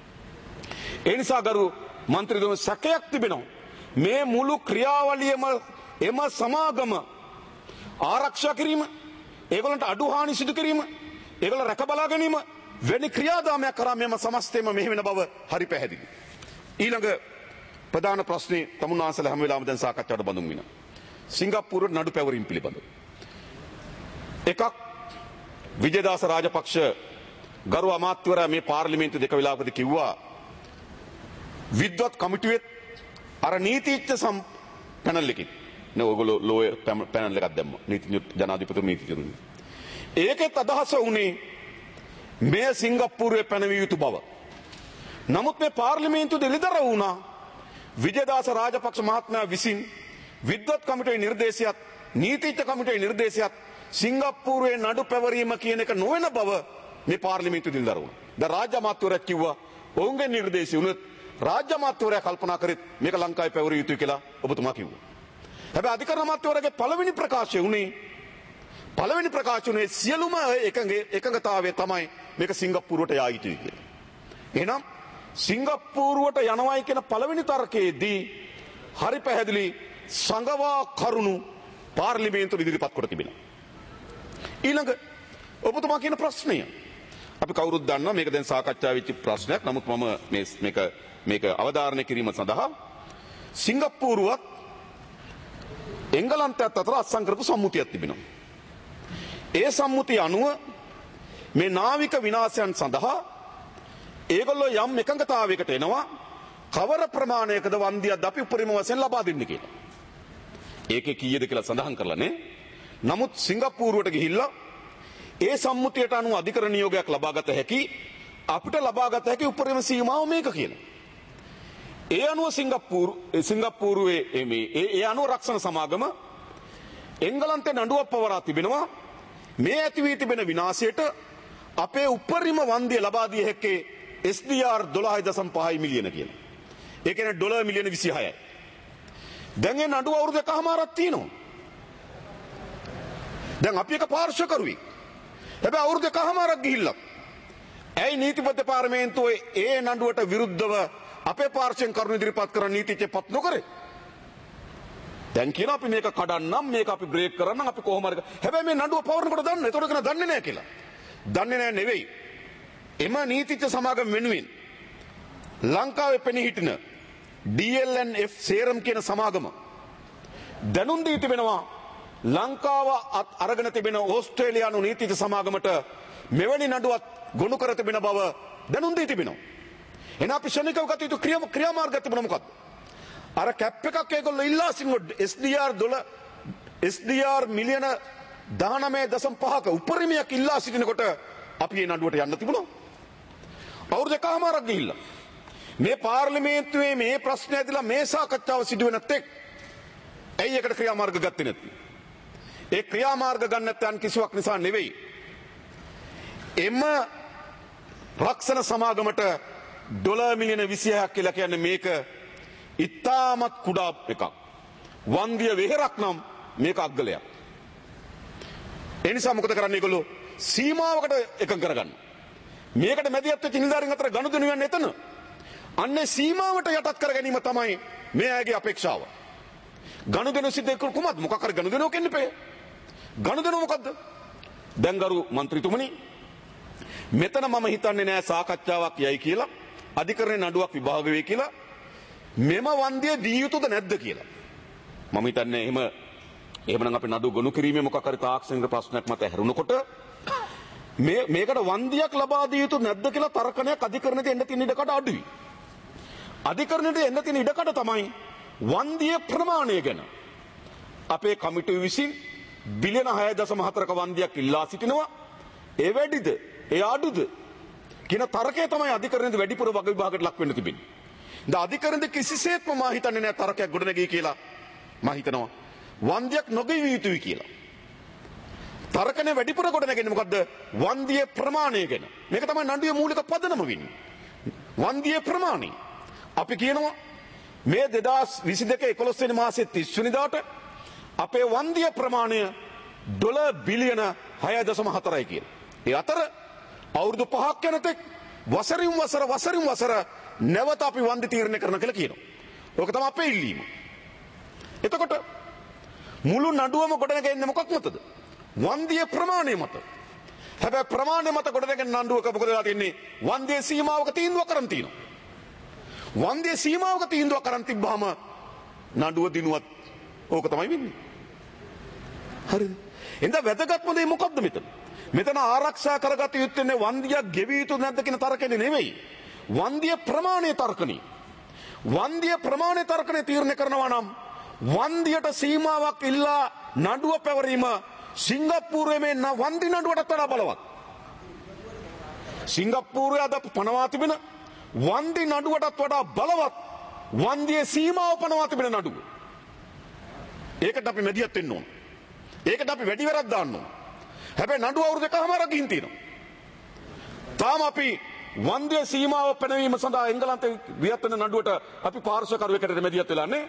ඒ නිසා ගරු මන්ත්‍රීතුමනි සැකයක් තිබෙනවා. මේ මුළු ක්‍රියාවලියම එම සමාගම ආරක්ෂා කිරීම, ඒගොල්ලන්ට අඩු හානි සිදු කිරීම, ඒගොල්ලෝ රැක බලා ගැනීම වෙනි ක්‍රියාදාමයක් කරා මෙම සමස්තයම මෙහි වෙන බව හරි පැහැදිලි. ඊළඟ ප්‍රධාන ප්‍රශ්නේ තමුන්වහන්සේලා හැම වෙලාවෙම දැන් සාකච්ඡාවට බඳුන් වෙනවා. සිංගප්පූරුවේ නඩු පැවරීම පිළිබඳව. එකක් විජේදාස රාජපක්ෂ ගරු අමාත්‍යවරයා මේ පාර්ලිමේන්තු දෙක වෙලාවකදී කිව්වා විද්වත් කමිටුවේ අර නීතිඥ සම් පැනල් එකකින් නේ ඔයගොල්ලෝ ලෝයර් පැනල් එකක් දැම්මා. නීති ජනාධිපති නීතිඥ. ඒකෙත් අදහස උනේ මේ සිංගප්පූරුවේ පැනවිය යුතු බව. නමුත් මේ පාර්ලිමේන්තුවේ එළිදර වුණා විජේදාස රාජපක්ෂ මහත්මයා විසින් විද්වත් කමිටුවේ නිර්දේශයත් නීතිඥ කමිටුවේ නිර්දේශයත් සිංගප්පූරුවේ නඩු පැවරීම කියන එක නොවන බව මේ පාර්ලිමේන්තුවේ එළිදර වුණා. දැන් රාජ්‍ය අමාත්‍යවරයා කිව්වා ඔවුන්ගේ නිර්දේශය උනත් රාජ්‍ය අමාත්‍යවරයා කල්පනා කරෙත් මේක ලංකාවේ පැවරිය යුතුයි කියලා ඔබතුමා කිව්වා. හැබැයි අධිකරණ අමාත්‍යවරයාගේ පළවෙනි ප්‍රකාශය උනේ පළවෙනි ප්‍රකාශනයේ සියලුම එකඟ එකඟතාවය තමයි මේක සිංගප්පූරුවට යා යුතුයි කියලා. එහෙනම් සිංගප්පූරුවට යනවායි කියන පළවෙනි තර්කයේදී හරි පැහැදිලි සංගවා කරුණු පාර්ලිමේන්තුව ඉදිරිපත් කොට තිබෙනවා. ඊළඟ ඔබතුමා කියන ප්‍රශ්නය අපි කවුරුත් දන්නවා මේක දැන් සාකච්ඡා වෙච්ච ප්‍රශ්නයක්. නමුත් මම මේ මේක මේක අවධාරණය කිරීම සඳහා සිංගප්පූරුවත් එංගලන්තයත් අතර අත්සන් කරපු සම්මුතියක් තිබෙනවා. ඒ සම්මුතිය අනුව මේ නාවික විනාශයන් සඳහා ඒගොල්ලෝ යම් එකඟතාවයකට එනවා කවර ප්‍රමාණයකද වන්දියක් අපි උපරිම වශයෙන් ලබා දෙන්න කියලා. ඒකේ කීයද කියලා සඳහන් කරලා නේ. නමුත් සිංගප්පූරුවට ගිහිල්ලා ඒ සම්මුතියට අනුව අධිකරණ නියෝගයක් ලබාගත හැකි අපිට ලබාගත හැකි උපරිම සීමාව මේක කියලා. ඒ අනුව සිංගප්පූරු සිංගප්පූරුවේ මේ ඒ අනුව රක්ෂණ සමාගම එංගලන්තේ නඩුවක් පවරා තිබෙනවා මේ ඇති වී තිබෙන විනාශයට අපේ උපරිම වන්දිය ලබා දිය හැකේ එස් ඩී ආර් දොළහ දශම පහයි මිලියන කියලා. ඒ කියන්නේ ඩොලර් මිලියන විසිහයයි. දැන් ඒ නඩුව අවුරුදු එකමාරක් තියෙනවා. දැන් අපි එක පාර්ශ්ව කරුවේ. හැබැයි අවුරුදු එකමාරක් ගිහිල්ලා ඇයි නීතිපති පාර්ලිමේන්තුවේ ඒ නඩුවට විරුද්ධව අපේ පාර්ශ්වයෙන් කරුණු ඉදිරිපත් කරන නීතිඥයෙක්පත් නොකරේ. දැන් කියන අපි මේක කඩන්නම් මේක අපි බ්‍රේක් කරන්නම් අපි කොහොම හරි. හැබැයි මේ නඩුව පවරනකොට දන්න. ඒතකොට කියන දන්නේ නැහැ කියලා. දන්නේ නැහැ නෙවෙයි. එම නීතිඥ සමාගම වෙනුවෙන් ලංකාවේ පෙනී හිටින ඩී එල් එන් එෆ් සේරම් කියන සමාගම දැනුම් දී තිබෙනවා ලංකාව අරගෙන තිබෙන ඕස්ට්‍රේලියානු නීතිඥ සමාගමට මෙවැනි නඩුවක් ගොනු කර තිබෙන බව දැනුම් දී තිබෙනවා. එන අපි ශනිකව ගත යුතු ක්‍රියාමාර්ග තිබුණා මොකක්ද? අර කැප් එකක් ඒගොල්ලෝ ඉල්ලා සිටින S D R dollar S D R මිලියන දහනවය දශම පහක උපරිමයක් ඉල්ලා සිටිනකොට අපි මේ නඩුවට යන්න තිබුණා. අවුරුදු එකමාරක් ගිහිල්ලා මේ පාර්ලිමේන්තුවේ මේ ප්‍රශ්න ඇදලා මේ සාකච්ඡාව සිදු වෙන තෙක් ඇයි ඒකට ක්‍රියාමාර්ග ගත්තේ නැත්තේ? ඒ ක්‍රියාමාර්ග ගන්න නැත්නම් කිසිවක් නිසා නෙවෙයි. එම රක්ෂණ සමාගමට ඩොලර් මිලියන විසිහයක් කියලා කියන්නේ මේක ඉතාමත් කුඩා එකක්. වන්දිය වෙහෙරක් නම් මේක අග්ගලයක්. ඒ නිසා මොකද කරන්නේ ඒගොල්ලෝ සීමාවකට එකඟ කරගන්න. මේකට මැදිහත් වෙච්ච නිලධාරීන් අතර ගනුදෙනු යන්නේ එතන. අන්නේ සීමාවට යටත් කර ගැනීම තමයි මේ අයගේ අපේක්ෂාව. ගනුදෙනු සිද්ධ කර කොහොමද මොකක් හරි ගනුදෙනුවක් එන්න එපේ. ගනුදෙනුව මොකද්ද? දැන් ගරු മന്ത്രിතුමනි මෙතන මම හිතන්නේ නෑ සාකච්ඡාවක් යයි කියලා අධිකරණයේ නඩුවක් විභාග වෙයි කියලා මෙම වන්දිය දී යුතුද නැද්ද කියලා. මම හිතන්නේ එහෙම එහෙමනම් අපි නඩු ගොනු කිරීමේ මොකක් හරි තාක්ෂණික ප්‍රශ්නයක් මත හැරුණකොට මේ මේකට වන්දියක් ලබා දිය යුතු නැද්ද කියලා තර්කණයක් අධිකරණයට එන්න තියෙන ඉඩකඩ අඩුයි. අධිකරණයට එන්න තියෙන ඉඩකඩ තමයි වන්දිය ප්‍රමාණය ගැන. අපේ කමිටුව විසින් බිලියන හය දශම හතරක වන්දියක් ඉල්ලා සිටිනවා. ඒ වැඩිද? ඒ අඩුද? කියන තර්කය තමයි අධිකරණයට වැඩිපුර වග විභාගයට ලක් වෙන්න තිබෙන්නේ. ද අධිකරණයට කිසිසේත්ම මා හිතන්නේ නැහැ තර්කයක් ගොඩනගී කියලා. මා හිතනවා වන්දියක් නොගෙවිය යුතුයි කියලා. තර්කනේ වැඩිපුර ගොඩනගන්නේ මොකද්ද? වන්දියේ ප්‍රමාණය ගැන. මේක තමයි නඩුවේ මූලික පදනම වෙන්නේ. වන්දියේ ප්‍රමාණය. අපි කියනවා මේ දෙදාස් විසි දෙක එකොළොස් වෙනි මාසයේ තිස් වෙනිදාට අපේ වන්දිය ප්‍රමාණය ඩොලර් බිලියන හය දශම හතරයි කියලා. ඒ අතර අවුරුදු පහක් යනතෙක් වසරින් වසර වසරින් වසර නැවත අපි වන්දි තීරණය කරන කියලා කියනවා. ඕක තමයි අපේ ඉල්ලීම. එතකොට මුළු නඩුවම ගොඩනගන්නේ මොකක් මතද? වන්දියේ ප්‍රමාණය මත. හැබැයි ප්‍රමාණය මත ගොඩනගෙන නඩුවක මොකද වෙලා තියෙන්නේ? වන්දියේ සීමාවක තීන්දුවක් කරන් තියෙනවා. වන්දියේ සීමාවක තීන්දුවක් කරන් තිබ්බහම නඩුව දිනුවත් ඕක තමයි වෙන්නේ. හරිද? එඳ වැදගත්ම දේ මොකද්ද මෙතන? මෙතන ආරක්ෂා කරගත යුත්තේ වන්දියක් ගෙවිය යුතු නැද්ද කියන තර්කනේ නෙවෙයි. වන්දිය ප්‍රමාණය තර්කනේ. වන්දිය ප්‍රමාණය තර්කනේ තීරණය කරනවා නම් වන්දියට සීමාවක් ඉල්ලා නඩුව පැවරීම සිංගප්පූරුවේ මේ වන්දි නඩුවටත් වඩා බලවත්. සිංගප්පූරුවේ අද පනවා තිබෙන වන්දි නඩුවටත් වඩා බලවත් වන්දියේ සීමාව පනවා තිබෙන නඩුව. ඒකට අපි මැදිහත් වෙන්න ඕන. ඒකට අපි වැඩි වෙරක් දාන්න ඕන. හැබැයි නඩුව අවුරුදු දෙකමාරක් ගිහින් තියෙනවා. තාම අපි වන්දියේ සීමාව පැනවීම සඳහා එංගලන්තයේ වියත් වෙන නඩුවට අපි පාර්ශ්වකරුවෙකුට මැදිහත් වෙලා නැහැ.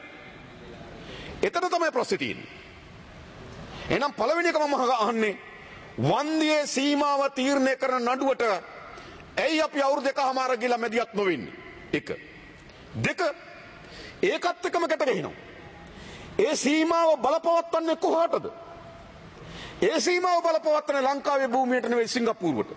එතන තමයි ප්‍රශ්නේ තියෙන්නේ. එහෙනම් පළවෙනි එක මම අහන්නේ වන්දියේ සීමාව තීරණය කරන නඩුවට ඇයි අපි අවුරුදු දෙකමාරක් ගිහලා මැදිහත් නොවෙන්නේ? එක. දෙක ඒකත් එක්කම ගැට ගහිනවා. ඒ සීමාව බලපවත්වන්නේ කොහාටද? ඒ සීමාව බලපවත්වන්නේ ලංකාවේ භූමියට නෙවෙයි සිංගප්පූරුවට.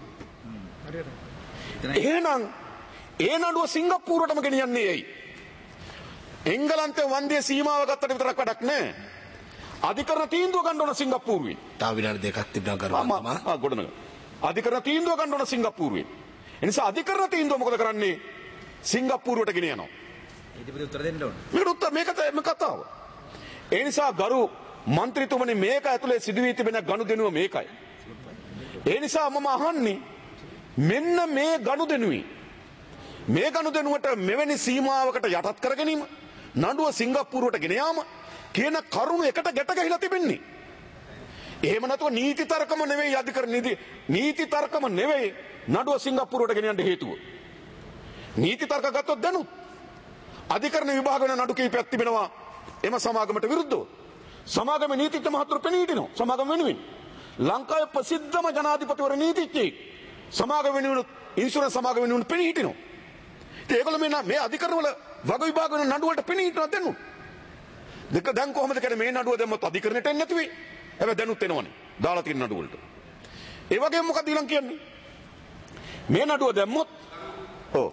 එහෙනම් ඒ නඩුව සිංගප්පූරුවටම ගෙනියන්නේ ඇයි? එංගලන්තේ වන්දියේ සීමාව ගත්තට විතරක් වැඩක් නැහැ. අධිකරණ තීන්දුව ගන්න ඕන සිංගප්පූරුවෙන්. තව විනාඩි දෙකක් තිබුණා කරුවා. ආ ගොඩනග. අධිකරණ තීන්දුව ගන්න ඕන සිංගප්පූරුවෙන්. ඒ නිසා අධිකරණ තීන්දුව මොකද කරන්නේ? සිංගප්පූරුවට ගෙන යනවා. ඊට උත්තර දෙන්න ඕන. මේකට උත්තර මේක තමයි කතාව. ඒ නිසා ගරු മന്ത്രിතුමනි මේක ඇතුලේ සිදුවී තිබෙන ගනුදෙනුව මේකයි. ඒ නිසා මම අහන්නේ මෙන්න මේ ගනුදෙනුවේ මේ ගනුදෙනුවට මෙවැනි සීමාවකට යටත් කර ගැනීම නඩුව සිංගප්පූරුවට ගෙන යාම කියන කරුණු එකට ගැට ගහිලා තිබෙන්නේ. එහෙම නැතුව නීති තර්කම නෙවෙයි අධිකරණ නීති නීති තර්කම නෙවෙයි නඩුව සිංගප්පූරුවට ගෙන යන්න හේතුව. නීති තර්ක ගත්තොත් දැනුත් අධිකරණ විභාග වෙන නඩු කීපයක් තිබෙනවා එම සමාගමට විරුද්ධව. සමාගමේ නීතිඥ මහතුරු පෙනී හිටිනවා සමාගම වෙනුවෙන්. ලංකාවේ ප්‍රසිද්ධම ජනාධිපතිවරු නීතිඥයෙක් සමාගම වෙනුවෙන් ඉන්ෂුරන්ස් සමාගම වෙනුවෙන් පෙනී හිටිනවා. ඉතින් ඒගොල්ලෝ මේ මේ අධිකරණ වල වග විභාග වෙන නඩු වලට පෙනී හිටනවා දැනුත්. දෙක දැන් කොහොමද කරන්නේ මේ නඩුව දැම්මොත් අධිකරණයට එන්නේ නැති වෙයි. හැබැයි දැනුත් එනවනේ. දාලා තියෙන නඩු වලට. ඒ වගේම මොකද ඊළඟ කියන්නේ? මේ නඩුව දැම්මොත් ඔව්.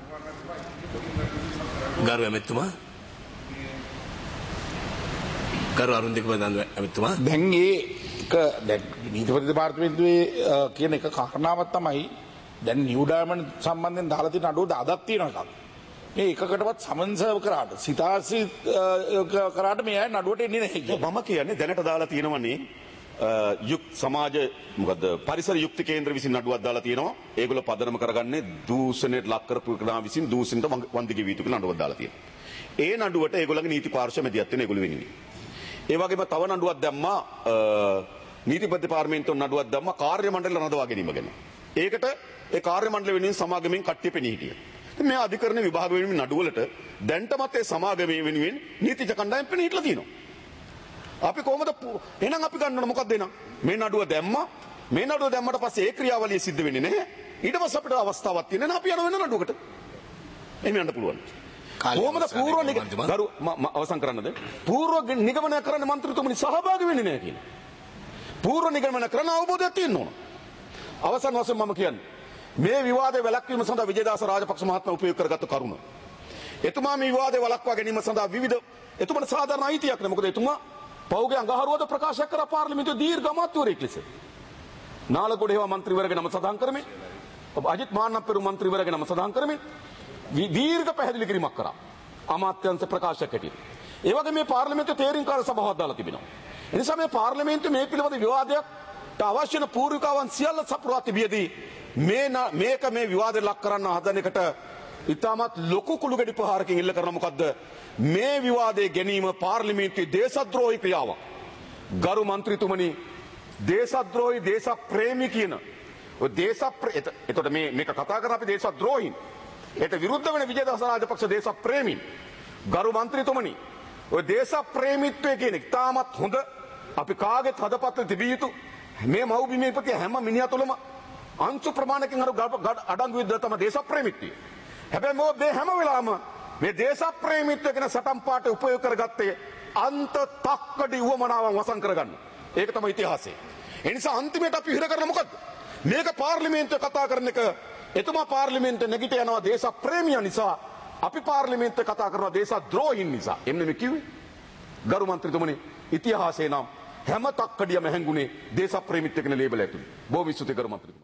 ගරු ඇමතුමා කරු අරුන්දික ප්‍රධාන ඇමතුමා දැන් ඒක දැන් නීතිපති දෙපාර්තමේන්තුවේ කියන එක කාරණාවක් තමයි දැන් නිව් ඩයමන්ඩ් සම්බන්ධයෙන් දාලා තියෙන අඩුව අදක් තියෙන එකක්. මේ එකකටවත් සමන්ස කරාට සිතාසි කරාට මේ අය නඩුවට එන්නේ නැහැ. මම කියන්නේ දැනට දාලා තියෙනවනේ යුක් සමාජ මොකද පරිසර යුක්ති කේන්ද්‍ර විසින් නඩුවක් දාලා තියෙනවා. ඒගොල්ලෝ පදනම කරගන්නේ දූෂණයට ලක් කරපු කෙනා විසින් දූෂණයට වන්දි ගෙවිය යුතු කියලා නඩුවක් දාලා තියෙනවා. ඒ නඩුවට ඒගොල්ලන්ගේ නීති පාර්ශ්වය මැදිහත් වෙන ඒගොල්ලෝ වෙනුවෙන්. ඒ වගේම තව නඩුවක් දැම්මා නීතිපති දෙපාර්තමේන්තුව නඩුවක් දැම්මා කාර්ය මණ්ඩල රඳවා ගැනීම ගැන. ඒකට ඒ කාර්ය මණ්ඩල වෙනුවෙන් සමාගමෙන් කට්ටිය පෙනී හිටියා. ඉතින් මේ අධිකරණ විභාග වෙනුවෙන් නඩුවලට දැන්ටමත් ඒ සමාගමේ වෙනුවෙන් නීතිඥ කණ්ඩායම් පෙනී හිටලා තියෙනවා. අපි කොහොමද එහෙනම් අපි ගන්න ඕන මොකක්ද එහෙනම්? මේ නඩුව දැම්මා. මේ නඩුව දැම්මට පස්සේ ඒ ක්‍රියාවලිය සිද්ධ වෙන්නේ නැහැ. ඊට පස්සේ අපිට අවස්ථාවක් තියෙනවා නම් අපි යන වෙන නඩුවකට. එහෙම යන්න පුළුවන්. කොහොමද පූර්ව නිගමන ගරු අවසන් කරන්නද? පූර්ව නිගමනය කරන්න මන්ත්‍රීතුමනි සහභාගී වෙන්නේ නැහැ කියන. පූර්ව නිගමනය කරන අවබෝධයක් තියෙන්න ඕන. අවසන් වශයෙන් මම කියන්නේ මේ විවාදය වැළැක්වීම සඳහා විජේදාස රාජපක්ෂ මහත්මයා උපයෝග කරගත්තු කරුණ. එතුමා මේ විවාදය වළක්වා ගැනීම සඳහා විවිධ එතුමාට සාධාරණ අයිතියක් නෑ. මොකද එතුමා පෞගේ අඟහරුවද ප්‍රකාශ කර පාර්ලිමේන්තුවේ දීර්ඝ අමාත්‍යවරයෙක් ලෙස. නාලගොඩ හේවා මන්ත්‍රීවරයාගේ නම සඳහන් කරමින් අජිත් මාන්නපෙරු මන්ත්‍රීවරයාගේ නම සඳහන් කරමින් දීර්ඝ පැහැදිලි කිරීමක් කරා. අමාත්‍යංශ ප්‍රකාශයක් හැටියට. ඒ වගේ මේ පාර්ලිමේන්තුවේ තේරීම් කාර්ය සභාවක් දාලා තිබෙනවා. ඒ නිසා මේ පාර්ලිමේන්තුවේ මේ පිළිබඳ විවාදයක් අවශ්‍ය වෙන පූර්විකාවන් සියල්ල සපුරා තිබියදී මේ මේක මේ විවාදෙ ලක් කරන්න හදන එකට ඉතාමත් ලොකු කුළුගැඩි ප්‍රහාරකින් ඉල්ල කරන මොකද්ද මේ විවාදයේ ගැනීම පාර්ලිමේන්තුවේ දේශද්‍රෝහී ක්‍රියාවක්. ගරු මන්ත්‍රීතුමනි දේශද්‍රෝහී දේශප්‍රේමී කියන ඔය දේශප්‍රේ එතකොට මේ මේක කතා කරලා අපි දේශද්‍රෝහීන් ඒට විරුද්ධ වෙන විජේදාස රාජපක්ෂ දේශප්‍රේමීන් ගරු මන්ත්‍රීතුමනි ඔය දේශප්‍රේමීත්වය කියන ඉතාමත් හොඳ අපි කාගෙත් හදපත්වල තිබිය යුතු මේ මව්බිමේ ඉපතිය හැම මිනිහා තුළම අංශු ප්‍රමාණකින් අර අඩංගු විද්ද තම දේශප්‍රේමීත්වය. හැබැයි මේ හැම වෙලාවම මේ දේශප්‍රේමීත්වය කියන සටන් පාට උපයෝග කරගත්තේ අන්ත තක්කඩි උවමනාවන් වසන් කරගන්න. ඒක තමයි ඉතිහාසය. ඒ නිසා අන්තිමට අපි හිර කරන මොකද්ද? මේක පාර්ලිමේන්තුවේ කතා කරන එක එතුමා පාර්ලිමේන්තුවේ නැගිට යනවා දේශප්‍රේමියා නිසා අපි පාර්ලිමේන්තුවේ කතා කරනවා දේශද්‍රෝහීන් නිසා. එන්නේ මේ කිව්වේ. ගරු මන්ත්‍රීතුමනි ඉතිහාසයේ නම් හැම තක්කඩියම හැංගුනේ දේශප්‍රේමීත්වය කියන ලේබල් ඇතුළේ. බොහොම ස්තුතියි ගරු මන්ත්‍රීතුමනි.